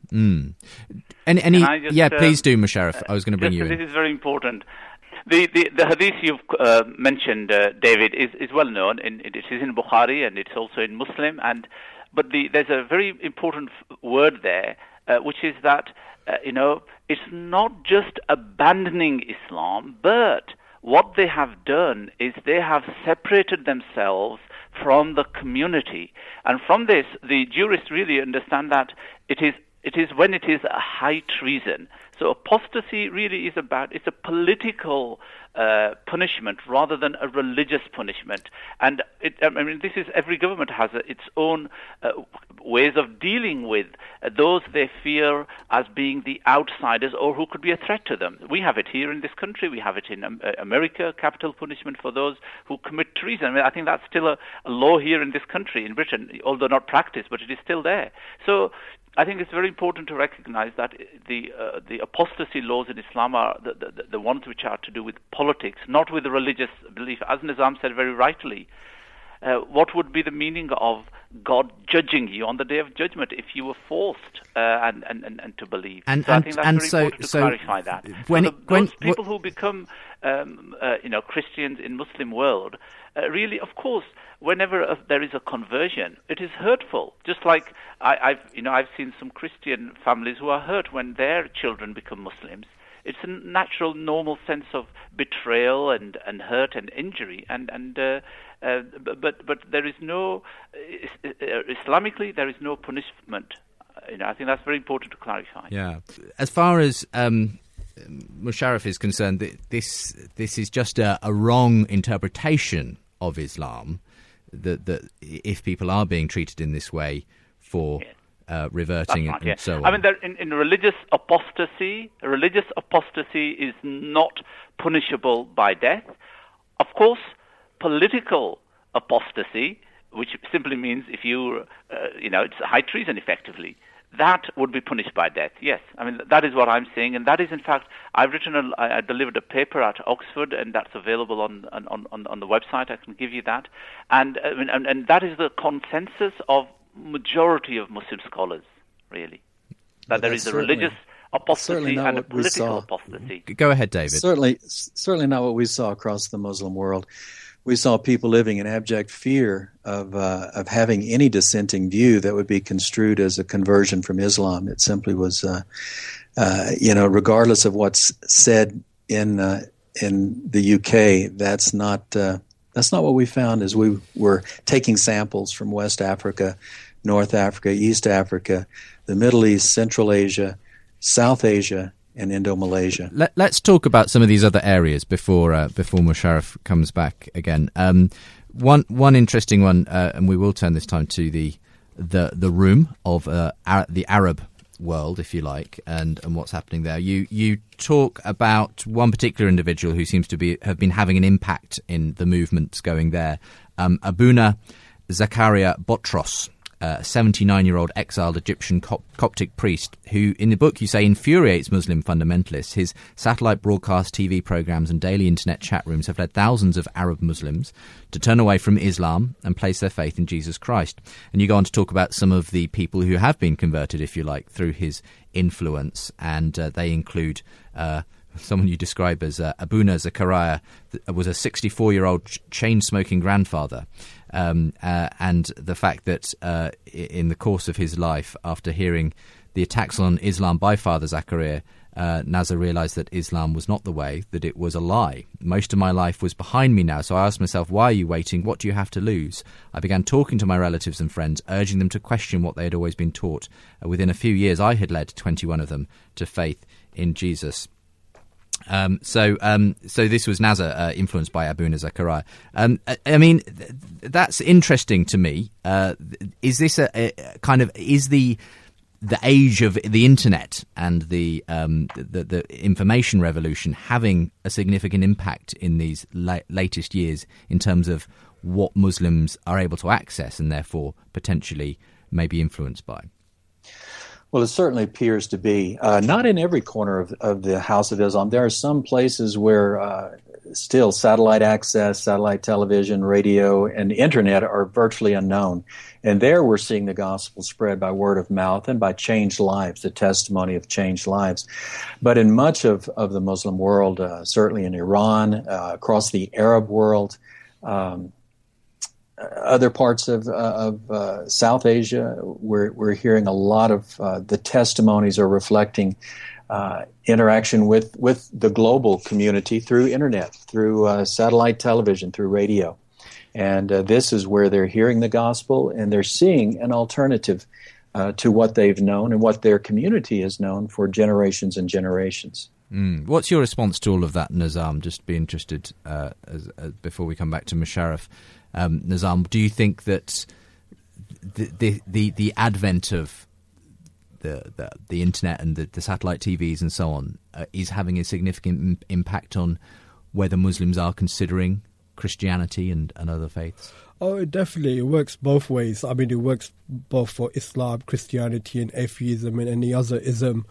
Please do, Musharraf. I was going to bring you in. This is very important. The hadith you've mentioned, David, is well known. It is in Bukhari and it's also in Muslim. But there's a very important word there, which is that it's not just abandoning Islam, but what they have done is they have separated themselves from the community. And from this, the jurists really understand that it is when it is a high treason. So apostasy really is it's a political punishment rather than a religious punishment. And this is, every government has its own ways of dealing with those they fear as being the outsiders or who could be a threat to them. We have it here in this country. We have it in America, capital punishment for those who commit treason. I think that's still a law here in this country, in Britain, although not practiced, but it is still there. So I think it's very important to recognize that the apostasy laws in Islam are the ones which are to do with politics, not with religious belief. As Nizam said very rightly, what would be the meaning of God judging you on the Day of Judgment if you were forced and to believe? So I think that's very important to clarify that. Those people who become Christians in Muslim world, really, of course, whenever there is a conversion, it is hurtful. Just like I've seen some Christian families who are hurt when their children become Muslims. it's a natural, normal sense of betrayal and hurt and injury, but there is no Islamically there is no punishment. I think that's very important to clarify. Yeah, as far as Musharraf is concerned, this is just a wrong interpretation of Islam. That if people are being treated in this way for reverting and so on. I mean, in religious apostasy is not punishable by death. Of course, political apostasy, which simply means if you, it's high treason effectively, that would be punished by death. Yes, I mean that is what I'm saying, and that is in fact I delivered a paper at Oxford, and that's available on the website. I can give you that, and that is the consensus of majority of Muslim scholars, really, that there is a religious apostasy and a political apostasy. Go ahead, David. Certainly not what we saw across the Muslim world. We saw people living in abject fear of having any dissenting view that would be construed as a conversion from Islam. It simply was, regardless of what's said in the UK, that's not what we found as we were taking samples from West Africa, North Africa, East Africa, the Middle East, Central Asia, South Asia, and Indo-Malaysia. Let's talk about some of these other areas before Musharraf comes back again. One interesting one, and we will turn this time to the room of the Arab world, if you like, and what's happening there. You talk about one particular individual who seems to have been having an impact in the movements going there, Abuna Zakaria Botros, a 79-year-old exiled Egyptian Coptic priest who, in the book, you say, infuriates Muslim fundamentalists. His satellite broadcast TV programs and daily internet chat rooms have led thousands of Arab Muslims to turn away from Islam and place their faith in Jesus Christ. And you go on to talk about some of the people who have been converted, if you like, through his influence, and they include someone you describe as Abuna Zakaria, was a 64-year-old chain-smoking grandfather. And the fact that in the course of his life, after hearing the attacks on Islam by Father Zakaria, Nazar realised that Islam was not the way, that it was a lie. Most of my life was behind me now, so I asked myself, why are you waiting? What do you have to lose? I began talking to my relatives and friends, urging them to question what they had always been taught. Within a few years, I had led 21 of them to faith in Jesus. So this was Nazar, influenced by Abuna Zakaria. I mean, that's interesting to me. Is this a kind of, is the age of the internet and the information revolution having a significant impact in these latest years in terms of what Muslims are able to access and therefore potentially may be influenced by? Well, it certainly appears to be. Not in every corner of the House of Islam. There are some places where still satellite access, satellite television, radio, and internet are virtually unknown. And there we're seeing the gospel spread by word of mouth and by changed lives, the testimony of changed lives. But in much of the Muslim world, certainly in Iran, across the Arab world, other parts of South Asia, we're hearing a lot of the testimonies are reflecting interaction with the global community through internet, through satellite television, through radio. And this is where they're hearing the gospel and they're seeing an alternative to what they've known and what their community has known for generations and generations. What's your response to all of that, Nizam? Just be interested before we come back to Musharraf. Nizam, do you think that the advent of the internet and the satellite TVs and so on is having a significant impact on whether Muslims are considering Christianity and other faiths? Oh, definitely. It works both ways. I mean, it works both for Islam, Christianity, and atheism and any other ism.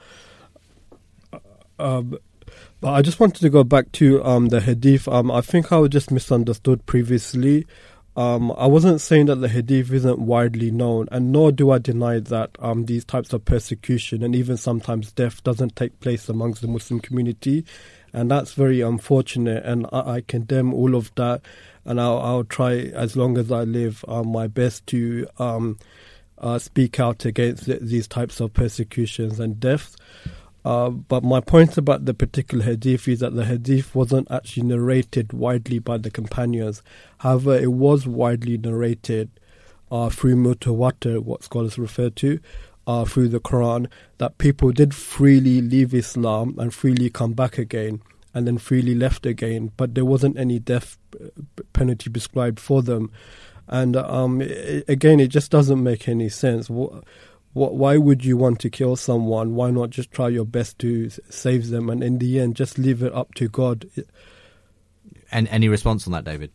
But I just wanted to go back to the hadith. I think I was just misunderstood previously. I wasn't saying that the hadith isn't widely known, and nor do I deny that these types of persecution and even sometimes death doesn't take place amongst the Muslim community, and that's very unfortunate, and I condemn all of that, and I'll try as long as I live my best to speak out against these types of persecutions and deaths. But my point about the particular hadith is that the hadith wasn't actually narrated widely by the companions. However, it was widely narrated through mutawatir, what scholars refer to, through the Quran, that people did freely leave Islam and freely come back again, and then freely left again, but there wasn't any death penalty prescribed for them. And again, it just doesn't make any sense. Why would you want to kill someone? Why not just try your best to save them, and in the end, just leave it up to God? And any response on that, David?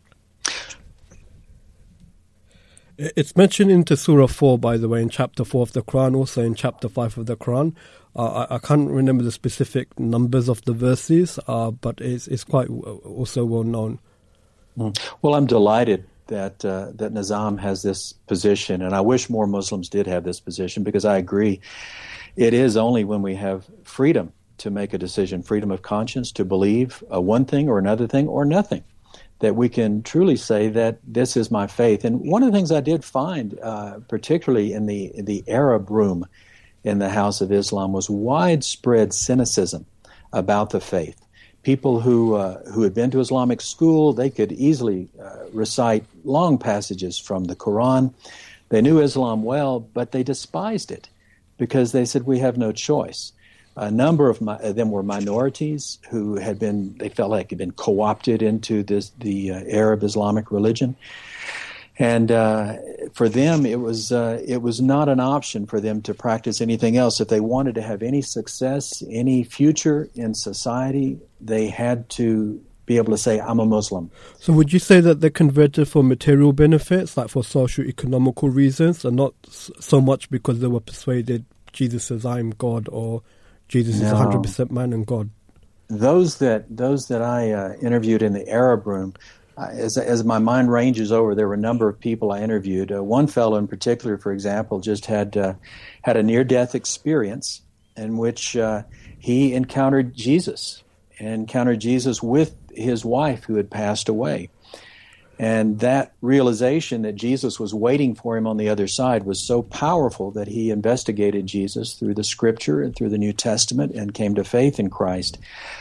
It's mentioned into Surah 4, by the way, in chapter 4 of the Quran, also in chapter 5 of the Quran. I can't remember the specific numbers of the verses, but it's quite also well known. Well, I'm delighted that Nizam has this position, and I wish more Muslims did have this position, because I agree. It is only when we have freedom to make a decision, freedom of conscience, to believe one thing or another thing or nothing, that we can truly say that this is my faith. And one of the things I did find, particularly in the Arab room in the House of Islam, was widespread cynicism about the faith. People who had been to Islamic school, they could easily recite long passages from the Quran. They knew Islam well, but they despised it because they said, we have no choice. A number of them were minorities who they felt like had been co-opted into the Arab Islamic religion. And for them, it was not an option for them to practice anything else. If they wanted to have any success, any future in society, they had to be able to say, I'm a Muslim. So would you say that they converted for material benefits, like for socio-economical reasons, and not so much because they were persuaded Jesus says, I'm God, or Jesus is 100% man and God? Those that I interviewed in the Arab room, as my mind ranges over, there were a number of people I interviewed. One fellow in particular, for example, just had a near-death experience in which he encountered Jesus with his wife who had passed away. And that realization that Jesus was waiting for him on the other side was so powerful that he investigated Jesus through the Scripture and through the New Testament and came to faith in Christ.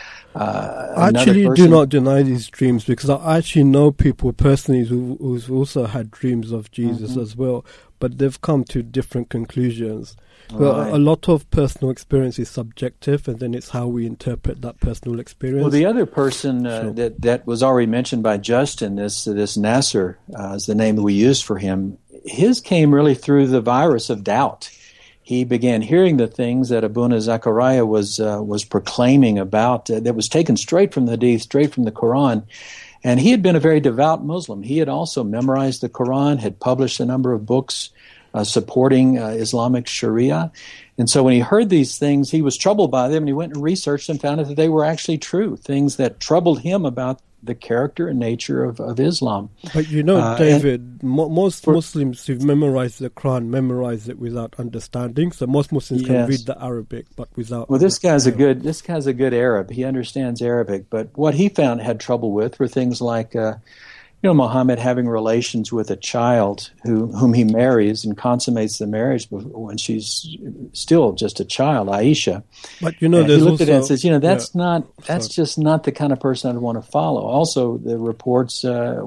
I actually do not deny these dreams, because I actually know people personally who've also had dreams of Jesus as well, but they've come to different conclusions. Well, a lot of personal experience is subjective, and then it's how we interpret that personal experience. Well, the other person that was already mentioned by Justin, this Nasser is the name that we used for him. His came really through the virus of doubt. He began hearing the things that Abuna Zakaria was proclaiming about, that was taken straight from the Hadith, straight from the Quran. And he had been a very devout Muslim. He had also memorized the Quran, had published a number of books supporting Islamic Sharia. And so when he heard these things, he was troubled by them, and he went and researched and found out that they were actually true, things that troubled him about the character and nature of Islam. But you know, David, most Muslims who've memorized the Quran memorize it without understanding. So most Muslims can read the Arabic, but without. Well, this guy's a good Arab. He understands Arabic, but what he had trouble with were things like, Muhammad having relations with a child whom he marries and consummates the marriage when she's still just a child, Aisha. But he looked at it and says, that's just not the kind of person I'd want to follow. Also, the reports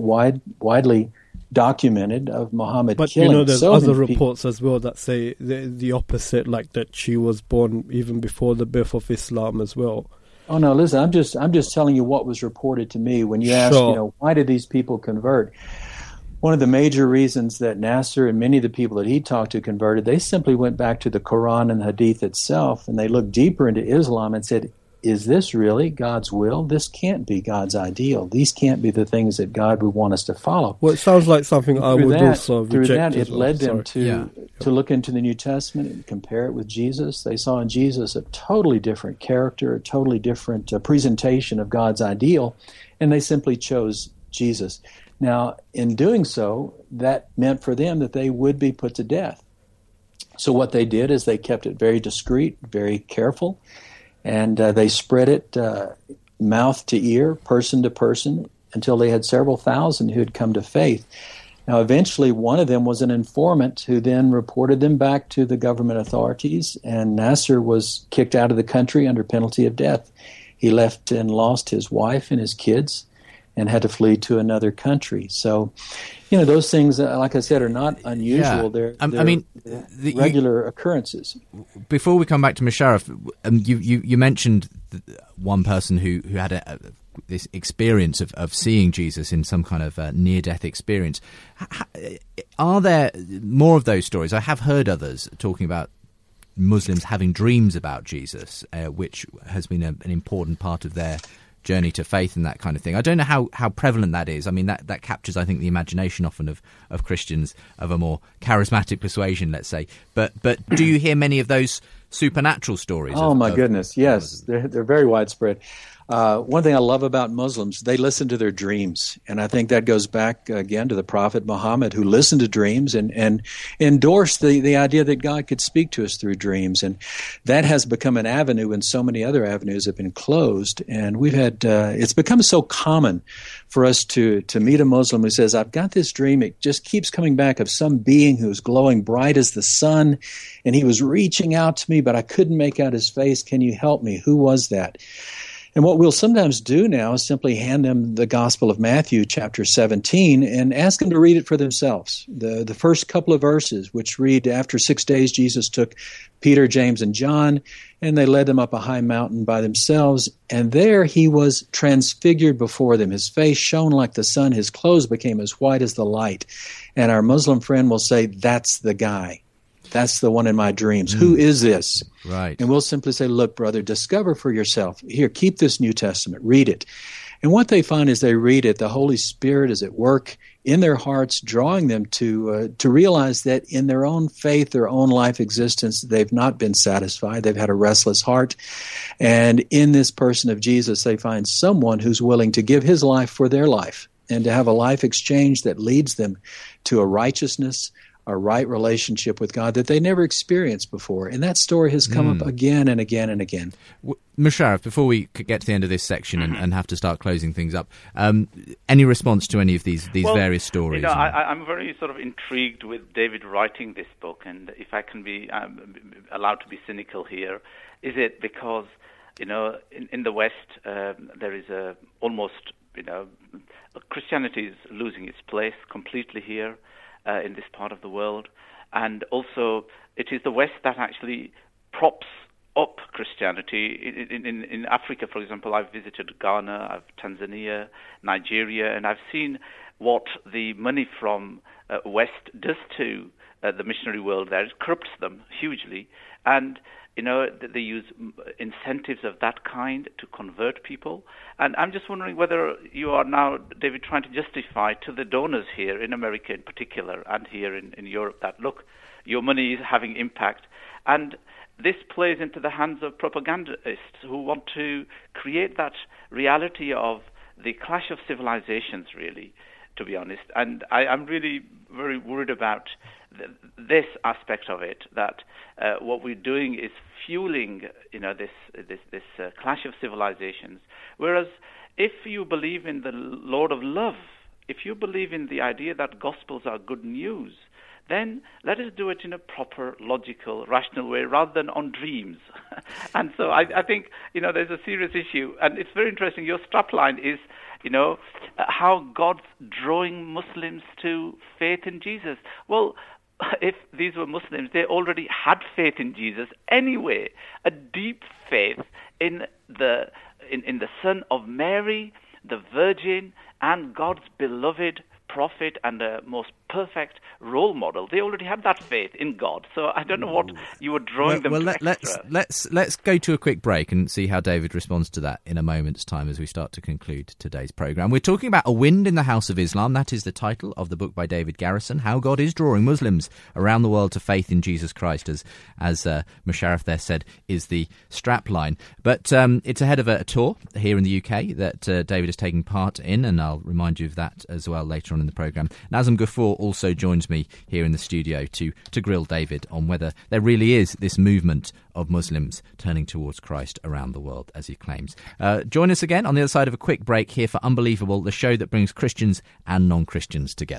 widely documented of Muhammad killing. But there's other reports as well that say the opposite, like that she was born even before the birth of Islam as well. Oh no! Listen, I'm just telling you what was reported to me. When you ask, why did these people convert? One of the major reasons that Nasser and many of the people that he talked to converted, they simply went back to the Quran and the Hadith itself, and they looked deeper into Islam and said, "Is this really God's will? This can't be God's ideal. These can't be the things that God would want us to follow." Well, it sounds like something I would also reject. Through that, it well. led them to look into the New Testament and compare it with Jesus. They saw in Jesus a totally different character, a totally different presentation of God's ideal, and they simply chose Jesus. Now, in doing so, that meant for them that they would be put to death. So what they did is they kept it very discreet, very careful, and they spread it mouth to ear, person to person, until they had several thousand who had come to faith. Now, eventually, one of them was an informant who then reported them back to the government authorities, and Nasser was kicked out of the country under penalty of death. He left and lost his wife and his kids and had to flee to another country. So, those things, like I said, are not unusual. Yeah. They're regular occurrences. Before we come back to Musharraf, you mentioned one person who had this experience of seeing Jesus in some kind of near-death experience. Are there more of those stories? I have heard others talking about Muslims having dreams about Jesus, which has been an important part of their journey to faith and that kind of thing. I don't know how prevalent that is. I mean, that captures, I think, the imagination often of Christians of a more charismatic persuasion, let's say. But do you hear many of those supernatural stories? Oh, my goodness, yes. They're very widespread. One thing I love about Muslims, they listen to their dreams. And I think that goes back, again, to the Prophet Muhammad, who listened to dreams and endorsed the idea that God could speak to us through dreams. And that has become an avenue when so many other avenues have been closed. And we've had, it's become so common for us to meet a Muslim who says, I've got this dream, it just keeps coming back, of some being who's glowing bright as the sun, and he was reaching out to me, but I couldn't make out his face. Can you help me? Who was that? And what we'll sometimes do now is simply hand them the Gospel of Matthew, chapter 17, and ask them to read it for themselves. The first couple of verses, which read, after 6 days Jesus took Peter, James, and John, and they led them up a high mountain by themselves, and there he was transfigured before them. His face shone like the sun, his clothes became as white as the light. And our Muslim friend will say, that's the guy. That's the one in my dreams. Who is this? Right. And we'll simply say, look, brother, discover for yourself. Here, keep this New Testament. Read it. And what they find as they read it, the Holy Spirit is at work in their hearts, drawing them to realize that in their own faith, their own life existence, they've not been satisfied. They've had a restless heart. And in this person of Jesus, they find someone who's willing to give his life for their life and to have a life exchange that leads them to a righteousness, a right relationship with God that they never experienced before. And that story has come up again and again and again. Musharraf, before we get to the end of this section and have to start closing things up, any response to any of these various stories? I'm very sort of intrigued with David writing this book, and if I can be allowed to be cynical here, is it because, in the West, there is almost, Christianity is losing its place completely here. In this part of the world, and also it is the West that actually props up Christianity. In Africa, for example, I've visited Ghana, Tanzania, Nigeria, and I've seen what the money from West does to the missionary world there. It corrupts them hugely, and they use incentives of that kind to convert people. And I'm just wondering whether you are now, David, trying to justify to the donors here in America in particular and here in Europe that, look, your money is having impact. And this plays into the hands of propagandists who want to create that reality of the clash of civilizations, really, to be honest. And I'm really very worried about this aspect of it, that what we're doing is fueling, this clash of civilizations. Whereas if you believe in the Lord of love, if you believe in the idea that Gospels are good news, then let us do it in a proper, logical, rational way rather than on dreams. And so I think, there's a serious issue. And it's very interesting. Your strapline is, how God's drawing Muslims to faith in Jesus. Well, if these were Muslims, they already had faith in Jesus anyway, a deep faith in the Son of Mary, the Virgin, and God's beloved prophet and the most perfect role model. They already had that faith in God. So I don't know what you were drawing them to. Let's go to a quick break and see how David responds to that in a moment's time as we start to conclude today's programme. We're talking about A Wind in the House of Islam. That is the title of the book by David Garrison, How God is Drawing Muslims Around the World to Faith in Jesus Christ, as Musharraf there said, is the strapline. But it's ahead of a tour here in the UK that David is taking part in, and I'll remind you of that as well later on in the programme. Nazim Ghafoor also joins me here in the studio to grill David on whether there really is this movement of Muslims turning towards Christ around the world, as he claims. Join us again on the other side of a quick break here for Unbelievable, the show that brings Christians and non-Christians together.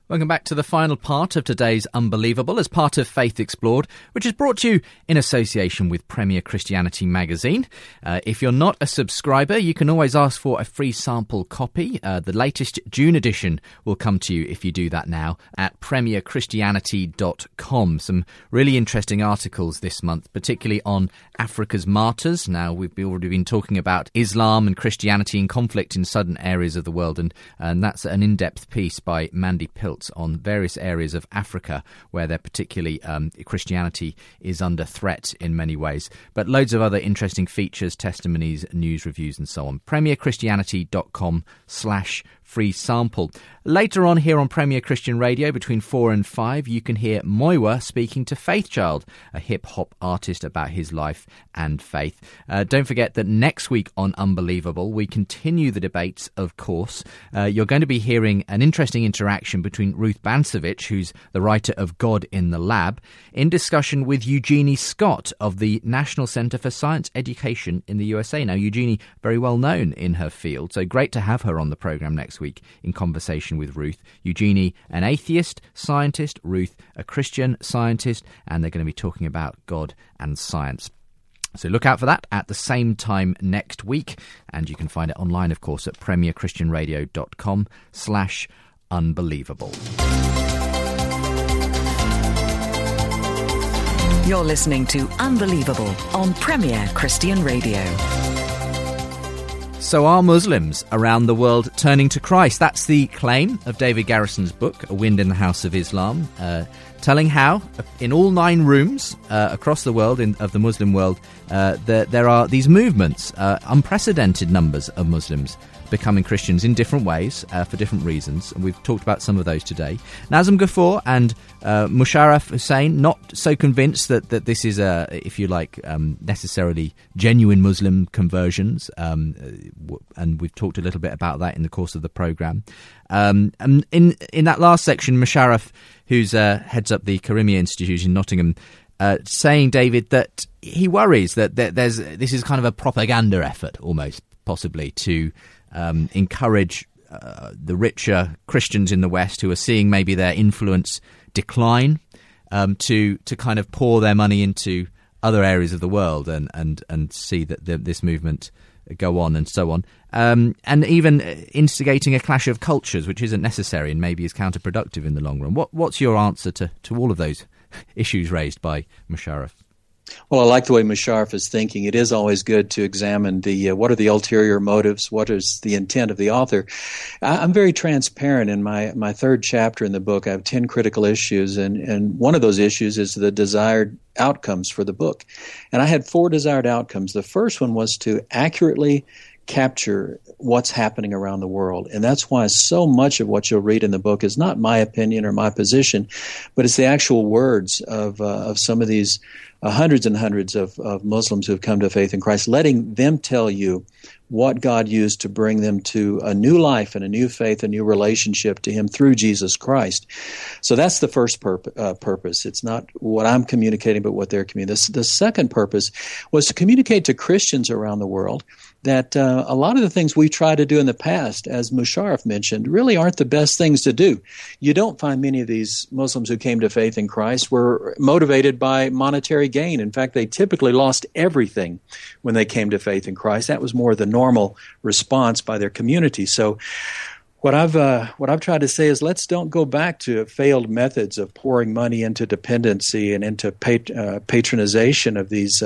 Welcome back to the final part of today's Unbelievable as part of Faith Explored, which is brought to you in association with Premier Christianity magazine. If you're not a subscriber, you can always ask for a free sample copy. The latest June edition will come to you if you do that now at premierchristianity.com. Some really interesting articles this month, particularly on Africa's martyrs. Now, we've already been talking about Islam and Christianity in conflict in southern areas of the world, and that's an in-depth piece by Mandy Pilt on various areas of Africa where they're particularly Christianity is under threat in many ways. But loads of other interesting features, testimonies, news reviews and so on. premierchristianity.com/free sample. Later on here on Premier Christian Radio between 4 and 5, you can hear Moiwa speaking to Faithchild, a hip-hop artist, about his life and faith. Don't forget that next week on Unbelievable, we continue the debates, of course. You're going to be hearing an interesting interaction between Ruth Bancevich, who's the writer of God in the Lab, in discussion with Eugenie Scott of the National Center for Science Education in the USA. Now, Eugenie, very well known in her field, so great to have her on the programme next week in conversation with Ruth. Eugenie, an atheist scientist, Ruth, a Christian scientist, and they're going to be talking about God and science. So look out for that at the same time next week, and you can find it online, of course, at premierchristianradio.com/unbelievable. You're listening to Unbelievable on Premier Christian Radio. So are Muslims around the world turning to Christ? That's the claim of David Garrison's book, A Wind in the House of Islam, telling how in all 9 rooms across the world, of the Muslim world, there are these movements, unprecedented numbers of Muslims becoming Christians in different ways, for different reasons, and we've talked about some of those today. Nazim Ghafoor and Musharraf Hussain, not so convinced that this is, if you like, necessarily genuine Muslim conversions, and we've talked a little bit about that in the course of the programme. And in that last section, Musharraf, who's heads up the Karimia Institute in Nottingham, saying, David, that he worries that this is kind of a propaganda effort, almost, possibly, to encourage the richer Christians in the West who are seeing maybe their influence decline, to kind of pour their money into other areas of the world and see that this movement go on and so on, and even instigating a clash of cultures, which isn't necessary and maybe is counterproductive in the long run. What's your answer to all of those issues raised by Musharraf? Well, I like the way Musharraf is thinking. It is always good to examine what are the ulterior motives, what is the intent of the author. I'm very transparent in my third chapter in the book. I have 10 critical issues, and one of those issues is the desired outcomes for the book. And I had 4 desired outcomes. The first one was to accurately capture what's happening around the world. And that's why so much of what you'll read in the book is not my opinion or my position, but it's the actual words of some of these hundreds and hundreds of Muslims who have come to faith in Christ, letting them tell you what God used to bring them to a new life and a new faith, a new relationship to Him through Jesus Christ. So that's the first purpose. It's not what I'm communicating, but what they're communicating. The second purpose was to communicate to Christians around the world that a lot of the things we tried to do in the past, as Musharraf mentioned, really aren't the best things to do. You don't find many of these Muslims who came to faith in Christ were motivated by monetary gain. In fact, they typically lost everything when they came to faith in Christ. That was more the normal response by their community. So what I've tried to say is let's don't go back to failed methods of pouring money into dependency and into patronization of these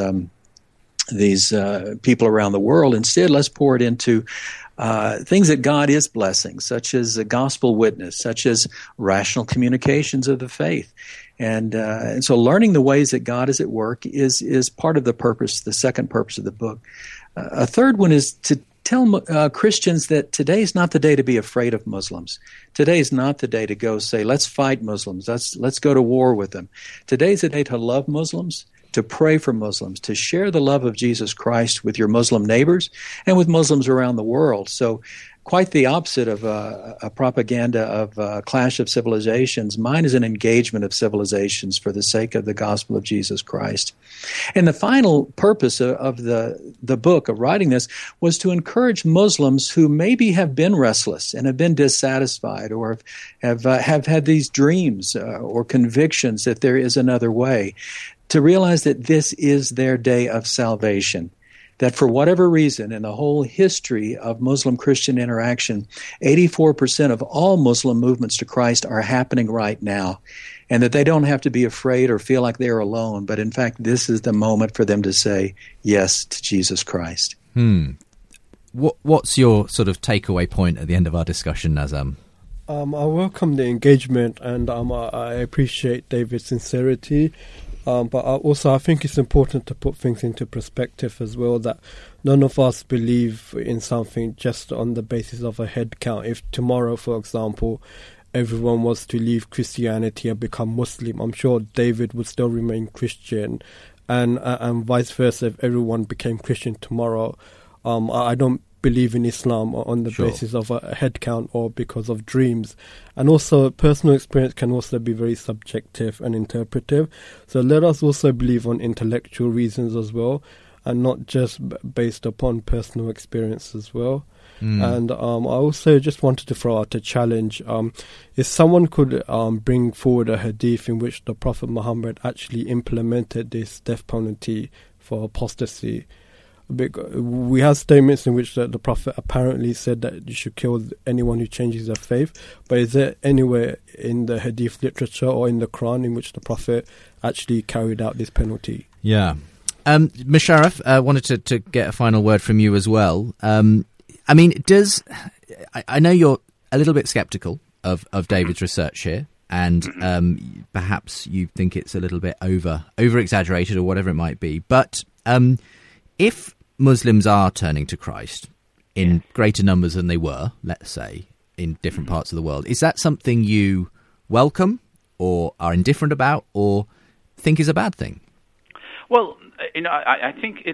people around the world. Instead, let's pour it into things that God is blessing, such as a gospel witness, such as rational communications of the faith. And so learning the ways that God is at work is part of the purpose, the second purpose of the book. A third one is to tell Christians that today is not the day to be afraid of Muslims. Today is not the day to go say, let's fight Muslims, let's go to war with them. Today is the day to love Muslims, to pray for Muslims, to share the love of Jesus Christ with your Muslim neighbors and with Muslims around the world. So quite the opposite of a propaganda of a clash of civilizations. Mine is an engagement of civilizations for the sake of the gospel of Jesus Christ. And the final purpose of the book, of writing this, was to encourage Muslims who maybe have been restless and have been dissatisfied, or have had these dreams or convictions that there is another way, to realize that this is their day of salvation. That for whatever reason, in the whole history of Muslim-Christian interaction, 84% of all Muslim movements to Christ are happening right now, and that they don't have to be afraid or feel like they're alone, but in fact, this is the moment for them to say yes to Jesus Christ. What's your sort of takeaway point at the end of our discussion, Nazam? I welcome the engagement, and I appreciate David's sincerity. But also I think it's important to put things into perspective as well, that none of us believe in something just on the basis of a head count. If tomorrow, for example, everyone was to leave Christianity and become Muslim, I'm sure David would still remain Christian, and vice versa. If everyone became Christian tomorrow, I don't believe in Islam on the basis of a head count or because of dreams. And also personal experience can also be very subjective and interpretive. So let us also believe on intellectual reasons as well, and not just based upon personal experience as well. And I also just wanted to throw out a challenge. If someone could bring forward a hadith in which the Prophet Muhammad actually implemented this death penalty for apostasy. We have statements in which the Prophet apparently said that you should kill anyone who changes their faith, but is there anywhere in the hadith literature or in the Quran in which the Prophet actually carried out this penalty? Yeah. Musharraf, wanted to get a final word from you as well. I mean, I know you're a little bit sceptical of David's research here, and perhaps you think it's a little bit over-exaggerated or whatever it might be, but if Muslims are turning to Christ in greater numbers than they were, let's say, in different parts of the world, is that something you welcome or are indifferent about or think is a bad thing? Well, I think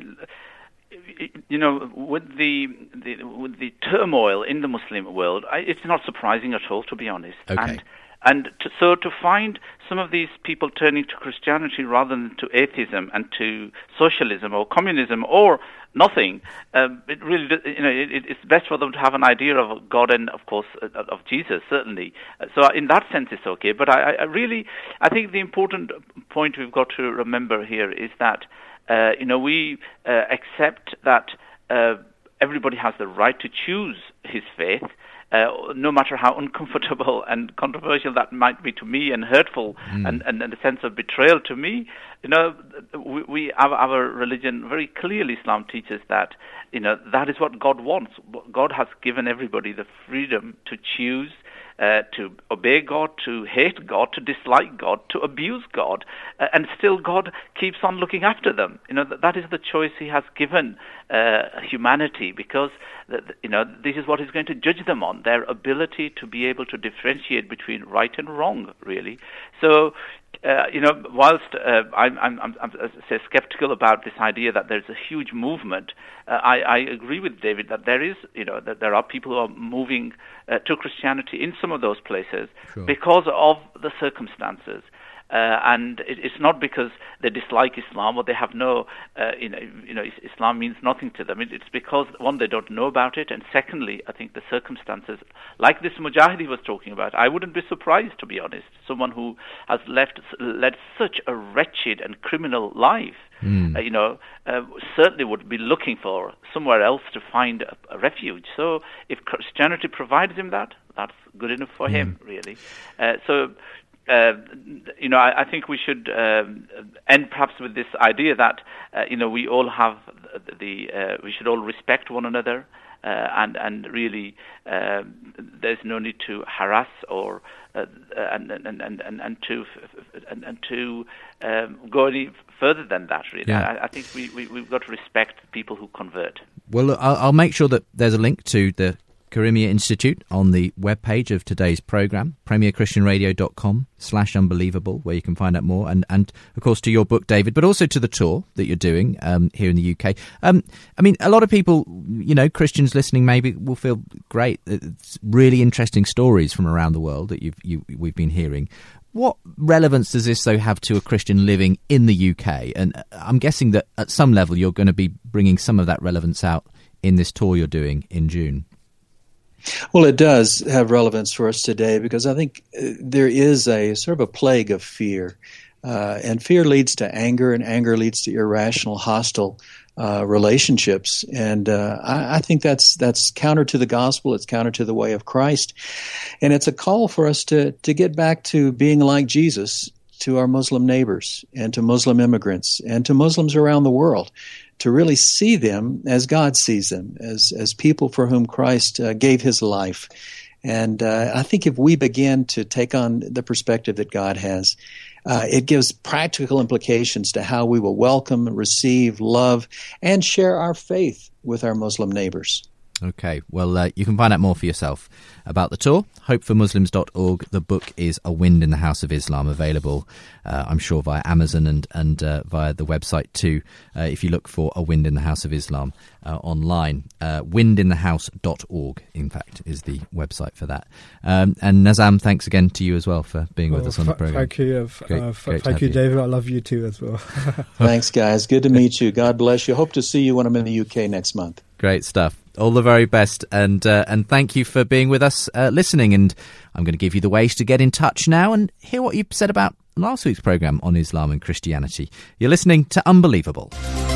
with the turmoil in the Muslim world, it's not surprising at all, to be honest. Okay. So to find some of these people turning to Christianity rather than to atheism and to socialism or communism or nothing, it really, it's best for them to have an idea of God and, of course, of Jesus, certainly. So in that sense, it's okay. But I think the important point we've got to remember here is that, we accept that everybody has the right to choose his faith, no matter how uncomfortable and controversial that might be to me and hurtful and a sense of betrayal to me. We our religion very clearly, Islam teaches that, that is what God wants. God has given everybody the freedom to choose to obey God, to hate God, to dislike God, to abuse God, and still God keeps on looking after them. That is the choice He has given humanity, because this is what He's going to judge them on, their ability to be able to differentiate between right and wrong, really. So, whilst I'm skeptical about this idea that there's a huge movement, I agree with David that there is, that there are people who are moving to Christianity in some of those places because of the circumstances. And it's not because they dislike Islam or they have no, Islam means nothing to them. It's because, one, they don't know about it, and secondly, I think the circumstances, like this Mujahid he was talking about, I wouldn't be surprised, to be honest, someone who has led such a wretched and criminal life, certainly would be looking for somewhere else to find a refuge. So if Christianity provides him that, that's good enough for him, really. I think we should end perhaps with this idea that we all have we should all respect one another, and really there's no need to harass or and to go any further than that. Really, I think we've got to respect people who convert. Well, I'll make sure that there's a link to the Karimia Institute on the webpage of today's programme, premierchristianradio.com/unbelievable, where you can find out more, and of course to your book, David, but also to the tour that you're doing here in the UK. I mean, a lot of people, Christians listening maybe will feel great. It's really interesting stories from around the world that we've been hearing. What relevance does this, though, have to a Christian living in the UK? And I'm guessing that at some level you're going to be bringing some of that relevance out in this tour you're doing in June. Well, it does have relevance for us today because I think there is a sort of a plague of fear. And fear leads to anger, and anger leads to irrational, hostile relationships. And I think that's counter to the gospel. It's counter to the way of Christ. And it's a call for us to get back to being like Jesus to our Muslim neighbors and to Muslim immigrants and to Muslims around the world, to really see them as God sees them, as people for whom Christ gave his life. And I think if we begin to take on the perspective that God has, it gives practical implications to how we will welcome, receive, love, and share our faith with our Muslim neighbors. Okay, well, you can find out more for yourself about the tour. hopeformuslims.org. The book is A Wind in the House of Islam, available, I'm sure, via Amazon and via the website too, if you look for A Wind in the House of Islam online. Windinthehouse.org, in fact, is the website for that. And Nazam, thanks again to you as well for being with us on the programme. Thank you. Thank you, David. I love you too as well. Thanks, guys. Good to meet you. God bless you. Hope to see you when I'm in the UK next month. Great stuff. All the very best, and thank you for being with us, listening. And I'm going to give you the ways to get in touch now and hear what you said about last week's programme on Islam and Christianity. You're listening to Unbelievable.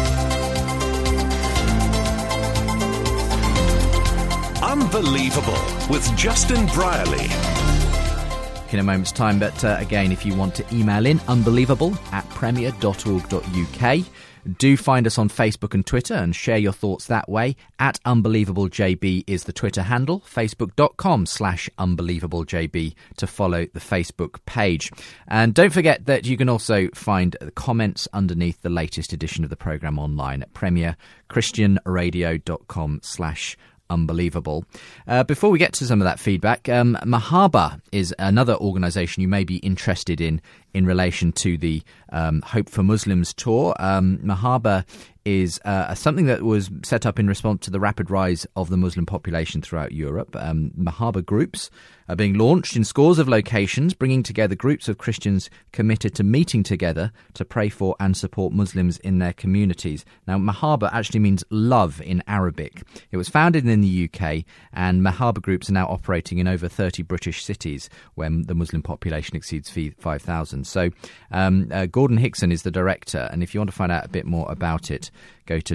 Unbelievable with Justin Brierley. In a moment's time, but again, if you want to email in, unbelievable@premier.org.uk. Do find us on Facebook and Twitter and share your thoughts that way. @UnbelievableJB is the Twitter handle. Facebook.com/UnbelievableJB to follow the Facebook page. And don't forget that you can also find the comments underneath the latest edition of the programme online at premierchristianradio.com/unbelievable. Before we get to some of that feedback, Mahaba is another organisation you may be interested in relation to the Hope for Muslims tour. Mahaba is something that was set up in response to the rapid rise of the Muslim population throughout Europe. Mahaba groups are being launched in scores of locations, bringing together groups of Christians committed to meeting together to pray for and support Muslims in their communities. Now, Mahaba actually means love in Arabic. It was founded in the UK, and Mahaba groups are now operating in over 30 British cities where the Muslim population exceeds 5,000. So Gordon Hickson is the director, and if you want to find out a bit more about it, go to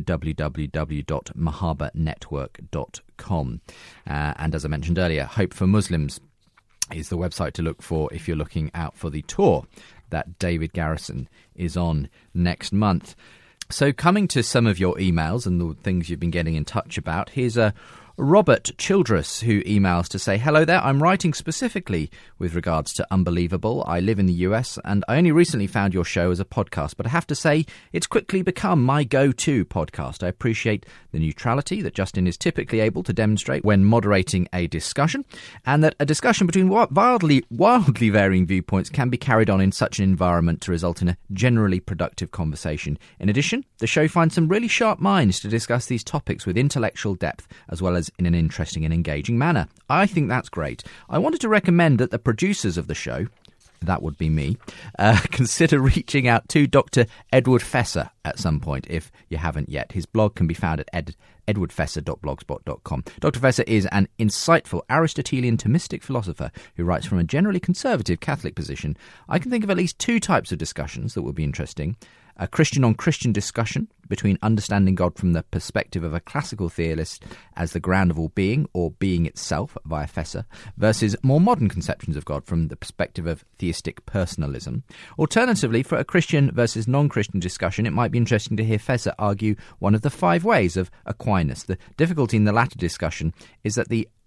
www.mahabanetwork.com. And as I mentioned earlier, Hope for Muslims is the website to look for if you're looking out for the tour that David Garrison is on next month. So coming to some of your emails and the things you've been getting in touch about, here's a Robert Childress, who emails to say, hello there, I'm writing specifically with regards to Unbelievable. I live in the US and I only recently found your show as a podcast, but I have to say it's quickly become my go-to podcast. I appreciate the neutrality that Justin is typically able to demonstrate when moderating a discussion, and that a discussion between wildly varying viewpoints can be carried on in such an environment to result in a generally productive conversation. In addition, the show finds some really sharp minds to discuss these topics with intellectual depth, as well as in an interesting and engaging manner. I think that's great. I wanted to recommend that the producers of the show, that would be me, consider reaching out to Dr. Edward Fesser at some point, if you haven't yet. His blog can be found at edwardfesser.blogspot.com. Dr. Fesser is an insightful Aristotelian Thomistic philosopher who writes from a generally conservative Catholic position. I can think of at least two types of discussions that would be interesting. A Christian-on-Christian discussion between understanding God from the perspective of a classical theist as the ground of all being, or being itself via Fesser, versus more modern conceptions of God from the perspective of theistic personalism. Alternatively, for a Christian versus non-Christian discussion, it might be interesting to hear Fesser argue one of the 5 ways of Aquinas. The difficulty in the latter discussion is that the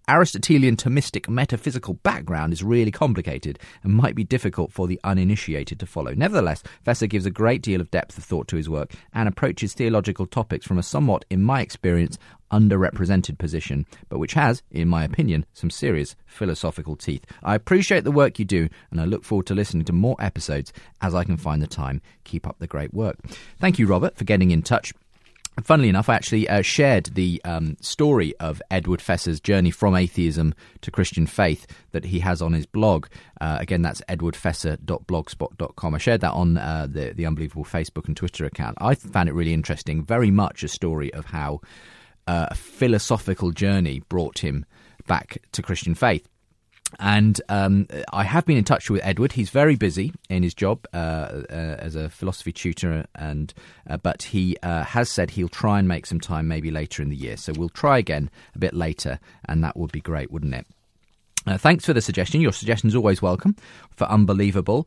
Aristotelian Thomistic metaphysical background is really complicated and might be difficult for the uninitiated to follow. Nevertheless, Fesser gives a great deal of depth of thought to his work and approaches theological topics from a somewhat, in my experience, underrepresented position, but which has, in my opinion, some serious philosophical teeth. I appreciate the work you do, and I look forward to listening to more episodes as I can find the time. Keep up the great work. Thank you, Robert, for getting in touch. Funnily enough, I actually shared the story of Edward Fesser's journey from atheism to Christian faith that he has on his blog. Again, that's edwardfesser.blogspot.com. I shared that on the Unbelievable Facebook and Twitter account. I found it really interesting, very much a story of how a philosophical journey brought him back to Christian faith. And I have been in touch with Edward. He's very busy in his job as a philosophy tutor, but he has said he'll try and make some time maybe later in the year. So we'll try again a bit later, and that would be great, wouldn't it? Thanks for the suggestion. Your suggestion's always welcome for Unbelievable.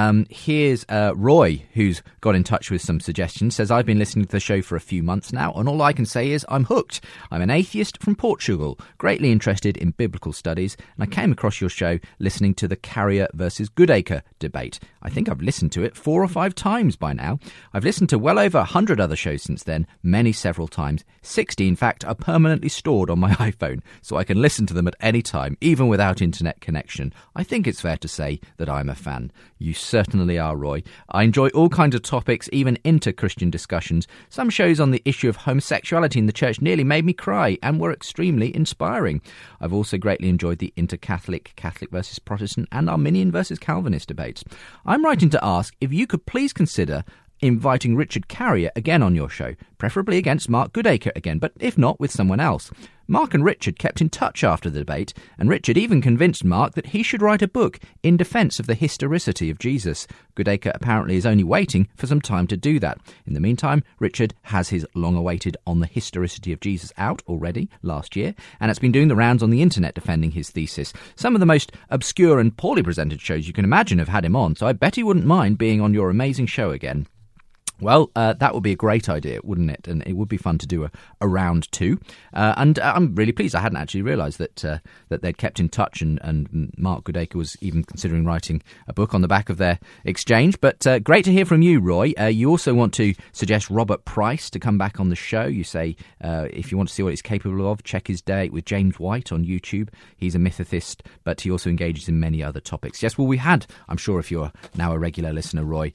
Here's Roy, who's got in touch with some suggestions. Says, I've been listening to the show for a few months now, and all I can say is I'm hooked. I'm an atheist from Portugal, greatly interested in biblical studies, and I came across your show listening to the Carrier versus Goodacre debate. I think I've listened to it 4 or 5 times by now. I've listened to well over 100 other shows since then, many several times. 60, in fact, are permanently stored on my iPhone, so I can listen to them at any time, even without internet connection. I think it's fair to say that I'm a fan. You certainly are, Roy. I enjoy all kinds of topics, even inter-Christian discussions. Some shows on the issue of homosexuality in the church nearly made me cry and were extremely inspiring. I've also greatly enjoyed the inter-Catholic, Catholic versus Protestant and Arminian versus Calvinist debates. I'm writing to ask if you could please consider inviting Richard Carrier again on your show, preferably against Mark Goodacre again, but if not, with someone else. Mark and Richard kept in touch after the debate, and Richard even convinced Mark that he should write a book in defence of the historicity of Jesus. Goodacre apparently is only waiting for some time to do that. In the meantime, Richard has his long-awaited On the Historicity of Jesus out already last year, and it's been doing the rounds on the internet defending his thesis. Some of the most obscure and poorly presented shows you can imagine have had him on, so I bet he wouldn't mind being on your amazing show again. Well, that would be a great idea, wouldn't it? And it would be fun to do a round 2. And I'm really pleased. I hadn't actually realised that they'd kept in touch, and Mark Goodacre was even considering writing a book on the back of their exchange. But great to hear from you, Roy. You also want to suggest Robert Price to come back on the show. You say if you want to see what he's capable of, check his debate with James White on YouTube. He's a mythicist, but he also engages in many other topics. Yes, well, we had, I'm sure if you're now a regular listener, Roy,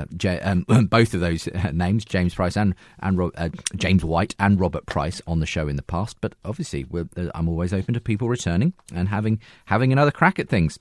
both of those names, James Price and James White and Robert Price, on the show in the past. But obviously, I'm always open to people returning and having another crack at things.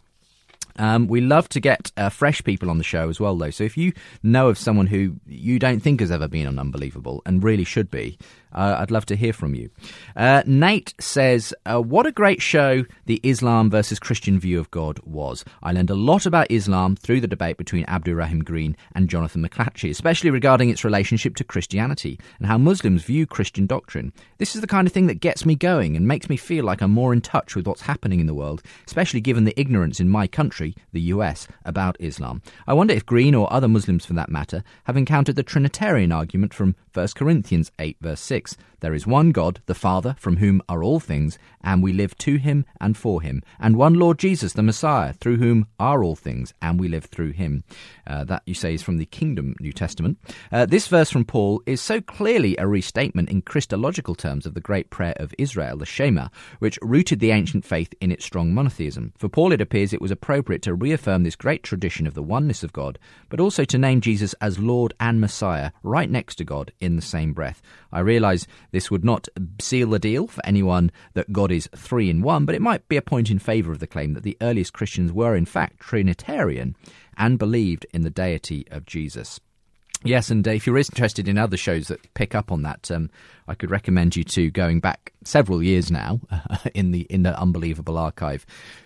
We love to get fresh people on the show as well, though. So if you know of someone who you don't think has ever been on Unbelievable and really should be, I'd love to hear from you. Nate says, what a great show the Islam versus Christian view of God was. I learned a lot about Islam through the debate between Abdurrahim Green and Jonathan McClatchy, especially regarding its relationship to Christianity and how Muslims view Christian doctrine. This is the kind of thing that gets me going and makes me feel like I'm more in touch with what's happening in the world, especially given the ignorance in my country, the US, about Islam. I wonder if Green, or other Muslims for that matter, have encountered the Trinitarian argument from 1 Corinthians 8 verse 6. There is one God, the Father, from whom are all things, and we live to him and for him, and one Lord Jesus, the Messiah, through whom are all things, and we live through him. That, you say, is from the Kingdom New Testament. This verse from Paul is so clearly a restatement in Christological terms of the great prayer of Israel, the Shema, which rooted the ancient faith in its strong monotheism. For Paul, it appears it was appropriate to reaffirm this great tradition of the oneness of God, but also to name Jesus as Lord and Messiah right next to God in the same breath. I realise this would not seal the deal for anyone that God is 3 in 1, but it might be a point in favour of the claim that the earliest Christians were in fact Trinitarian and believed in the deity of Jesus. Yes, and if you're interested in other shows that pick up on that, I could recommend you to going back several years now in the Unbelievable archive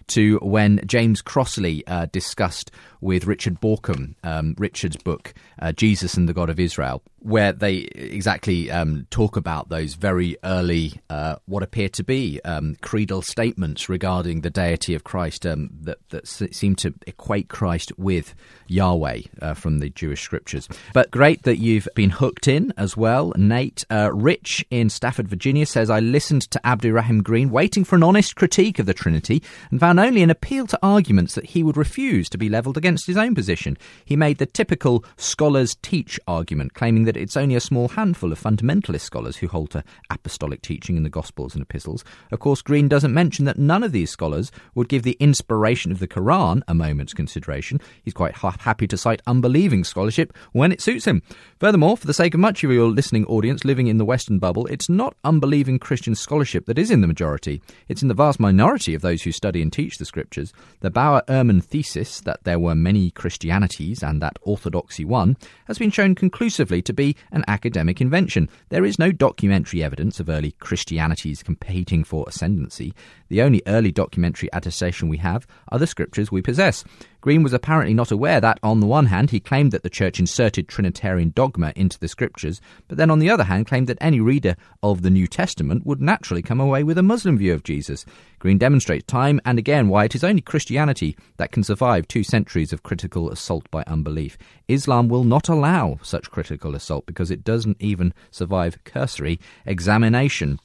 to when James Crossley discussed with Richard Borkham, Richard's book, Jesus and the God of Israel, where they exactly talk about those very early, what appear to be creedal statements regarding the deity of Christ that seem to equate Christ with Yahweh from the Jewish scriptures. But great that you've been hooked in as well, Nate. Rich in Stafford, Virginia says, I listened to Abdurrahim Green waiting for an honest critique of the Trinity and found only an appeal to arguments that he would refuse to be levelled against his own position. He made the typical scholars teach argument, claiming that it's only a small handful of fundamentalist scholars who hold to apostolic teaching in the Gospels and Epistles. Of course, Green doesn't mention that none of these scholars would give the inspiration of the Quran a moment's consideration. He's quite happy to cite unbelieving scholarship when it suits him. Furthermore, for the sake of much of your listening audience living in the Western bubble, it's not unbelieving Christian scholarship that is in the majority. It's in the vast minority of those who study and teach the scriptures. The Bauer-Ehrman thesis that there were many Christianities and that orthodoxy won has been shown conclusively to be an academic invention. There is no documentary evidence of early Christianities competing for ascendancy. The only early documentary attestation we have are the scriptures we possess. Green was apparently not aware that, on the one hand, he claimed that the Church inserted Trinitarian dogma into the scriptures, but then on the other hand claimed that any reader of the New Testament would naturally come away with a Muslim view of Jesus. Green demonstrates time and again why it is only Christianity that can survive 2 centuries of critical assault by unbelief. Islam will not allow such critical assault because it doesn't even survive cursory examination.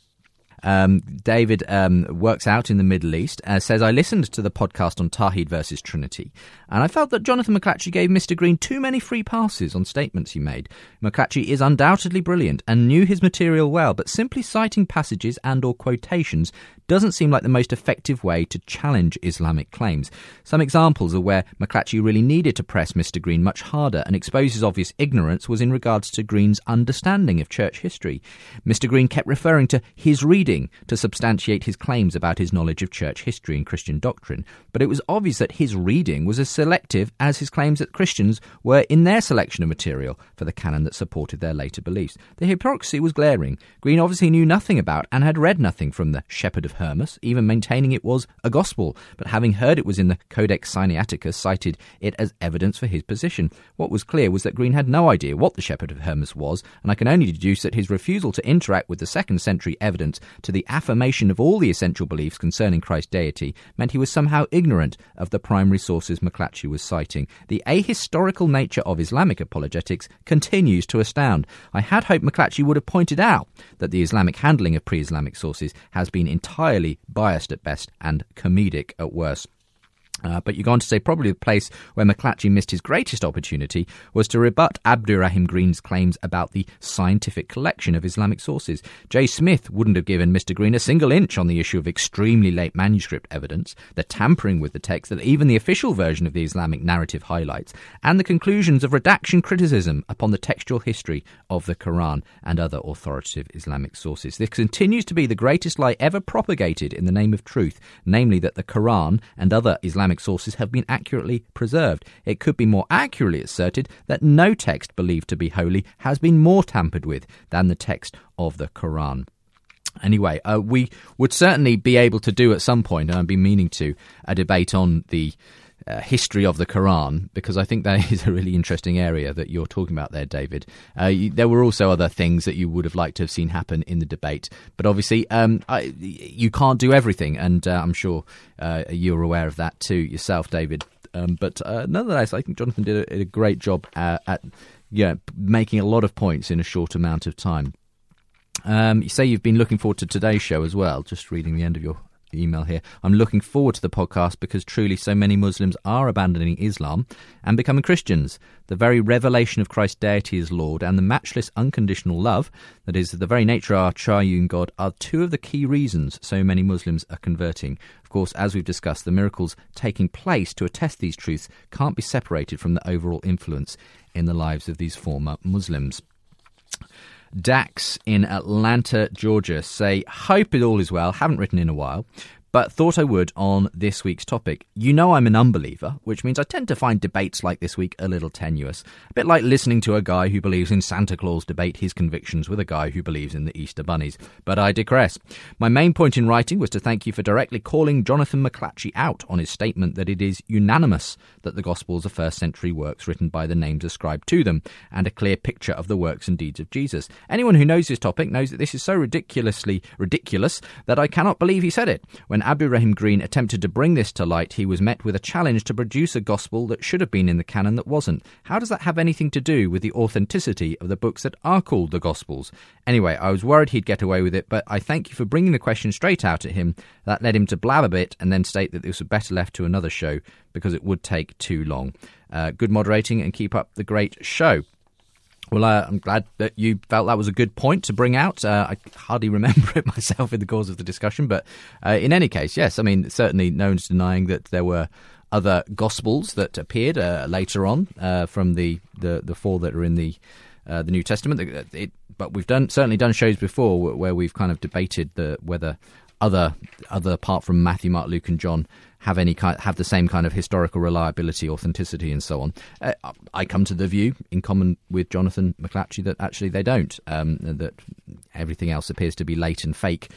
David works out in the Middle East, says, I listened to the podcast on Tawhid versus Trinity, and I felt that Jonathan McClatchy gave Mr. Green too many free passes on statements he made. McClatchy is undoubtedly brilliant and knew his material well, but simply citing passages and or quotations doesn't seem like the most effective way to challenge Islamic claims. Some examples of where McClatchy really needed to press Mr. Green much harder and expose his obvious ignorance was in regards to Green's understanding of church history. Mr. Green kept referring to his reading to substantiate his claims about his knowledge of church history and Christian doctrine, but it was obvious that his reading was as selective as his claims that Christians were in their selection of material for the canon that supported their later beliefs. The hypocrisy was glaring. Green obviously knew nothing about and had read nothing from the Shepherd of Hermas, even maintaining it was a gospel, but having heard it was in the Codex Sinaiticus, cited it as evidence for his position. What was clear was that Green had no idea what the Shepherd of Hermas was, and I can only deduce that his refusal to interact with the 2nd century evidence to the affirmation of all the essential beliefs concerning Christ's deity meant he was somehow ignorant of the primary sources McClatchy was citing. The ahistorical nature of Islamic apologetics continues to astound. I had hoped McClatchy would have pointed out that the Islamic handling of pre-Islamic sources has been entirely biased at best and comedic at worst. But you go on to say probably the place where McClatchy missed his greatest opportunity was to rebut Abdurrahim Green's claims about the scientific collection of Islamic sources. J. Smith wouldn't have given Mr. Green a single inch on the issue of extremely late manuscript evidence, the tampering with the text that even the official version of the Islamic narrative highlights, and the conclusions of redaction criticism upon the textual history of the Quran and other authoritative Islamic sources. This continues to be the greatest lie ever propagated in the name of truth, namely that the Quran and other Islamic sources have been accurately preserved. It could be more accurately asserted that no text believed to be holy has been more tampered with than the text of the Quran. Anyway, we would certainly be able to do at some point, and I've been meaning to, a debate on the history of the Quran, because I think that is a really interesting area that you're talking about there, David. There were also other things that you would have liked to have seen happen in the debate, but obviously you can't do everything, and I'm sure you're aware of that too yourself, David. But nonetheless, I think Jonathan did a great job at making a lot of points in a short amount of time. You say you've been looking forward to today's show as well, just reading the end of your email here. I'm looking forward to the podcast because truly so many Muslims are abandoning Islam and becoming Christians. The very revelation of Christ's deity as Lord and the matchless unconditional love, that is, the very nature of our triune God, are 2 of the key reasons so many Muslims are converting. Of course, as we've discussed, the miracles taking place to attest these truths can't be separated from the overall influence in the lives of these former Muslims. Dax in Atlanta, Georgia say, hope it all is well, haven't written in a while, but thought I would on this week's topic. You know I'm an unbeliever, which means I tend to find debates like this week a little tenuous. A bit like listening to a guy who believes in Santa Claus debate his convictions with a guy who believes in the Easter bunnies. But I digress. My main point in writing was to thank you for directly calling Jonathan McClatchy out on his statement that it is unanimous that the Gospels are first-century works written by the names ascribed to them, and a clear picture of the works and deeds of Jesus. Anyone who knows this topic knows that this is so ridiculously ridiculous that I cannot believe he said it. When Abu Rahim Green attempted to bring this to light, he was met with a challenge to produce a gospel that should have been in the canon that wasn't. How does that have anything to do with the authenticity of the books that are called the Gospels? Anyway, I was worried he'd get away with it, but I thank you for bringing the question straight out at him. That led him to blab a bit and then state that this was better left to another show because it would take too long. Good moderating and keep up the great show. Well, I'm glad that you felt that was a good point to bring out. I hardly remember it myself in the course of the discussion, but in any case, yes, I mean, certainly no one's denying that there were other Gospels that appeared later on from the four that are in the New Testament. But we've certainly done shows before where we've kind of debated whether other apart from Matthew, Mark, Luke, and John have the same kind of historical reliability, authenticity, and so on. I come to the view, in common with Jonathan McClatchy, that actually they don't. That everything else appears to be late and fake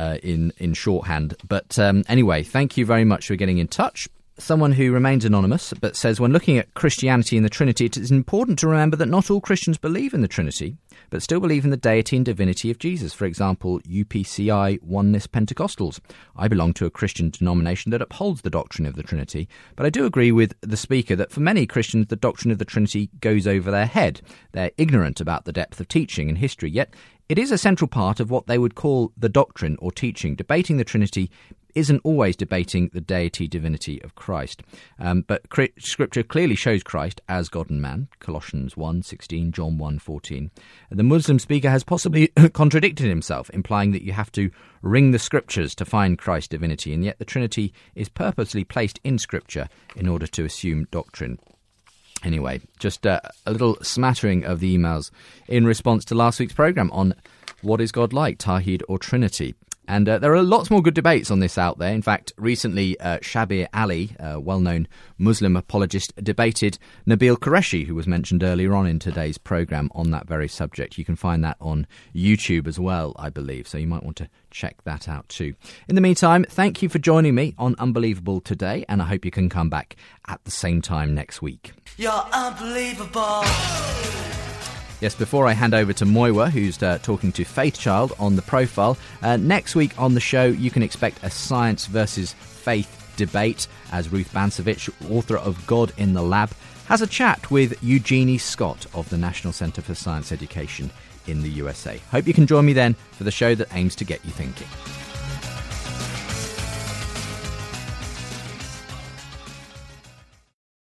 in shorthand. But anyway, thank you very much for getting in touch. Someone who remains anonymous but says, when looking at Christianity and the Trinity, it is important to remember that not all Christians believe in the Trinity, but still believe in the deity and divinity of Jesus. For example, UPCI Oneness Pentecostals. I belong to a Christian denomination that upholds the doctrine of the Trinity, but I do agree with the speaker that for many Christians the doctrine of the Trinity goes over their head. They're ignorant about the depth of teaching and history, yet it is a central part of what they would call the doctrine or teaching. Debating the Trinity isn't always debating the deity divinity of Christ. But Scripture clearly shows Christ as God and man, Colossians 1:16, John 1:14. The Muslim speaker has possibly contradicted himself, implying that you have to wring the Scriptures to find Christ's divinity, and yet the Trinity is purposely placed in Scripture in order to assume doctrine. Anyway, just a little smattering of the emails in response to last week's programme on what is God like, Tawhid or Trinity. And there are lots more good debates on this out there. In fact, recently Shabir Ali, a well-known Muslim apologist, debated Nabil Qureshi, who was mentioned earlier on in today's programme, on that very subject. You can find that on YouTube as well, I believe, so you might want to check that out too. In the meantime, thank you for joining me on Unbelievable today, and I hope you can come back at the same time next week. You're unbelievable. Yes, before I hand over to Moiwa, who's talking to Faith Child on the profile, next week on the show you can expect a science versus faith debate as Ruth Bancevich, author of God in the Lab, has a chat with Eugenie Scott of the National Centre for Science Education in the USA. Hope you can join me then for the show that aims to get you thinking.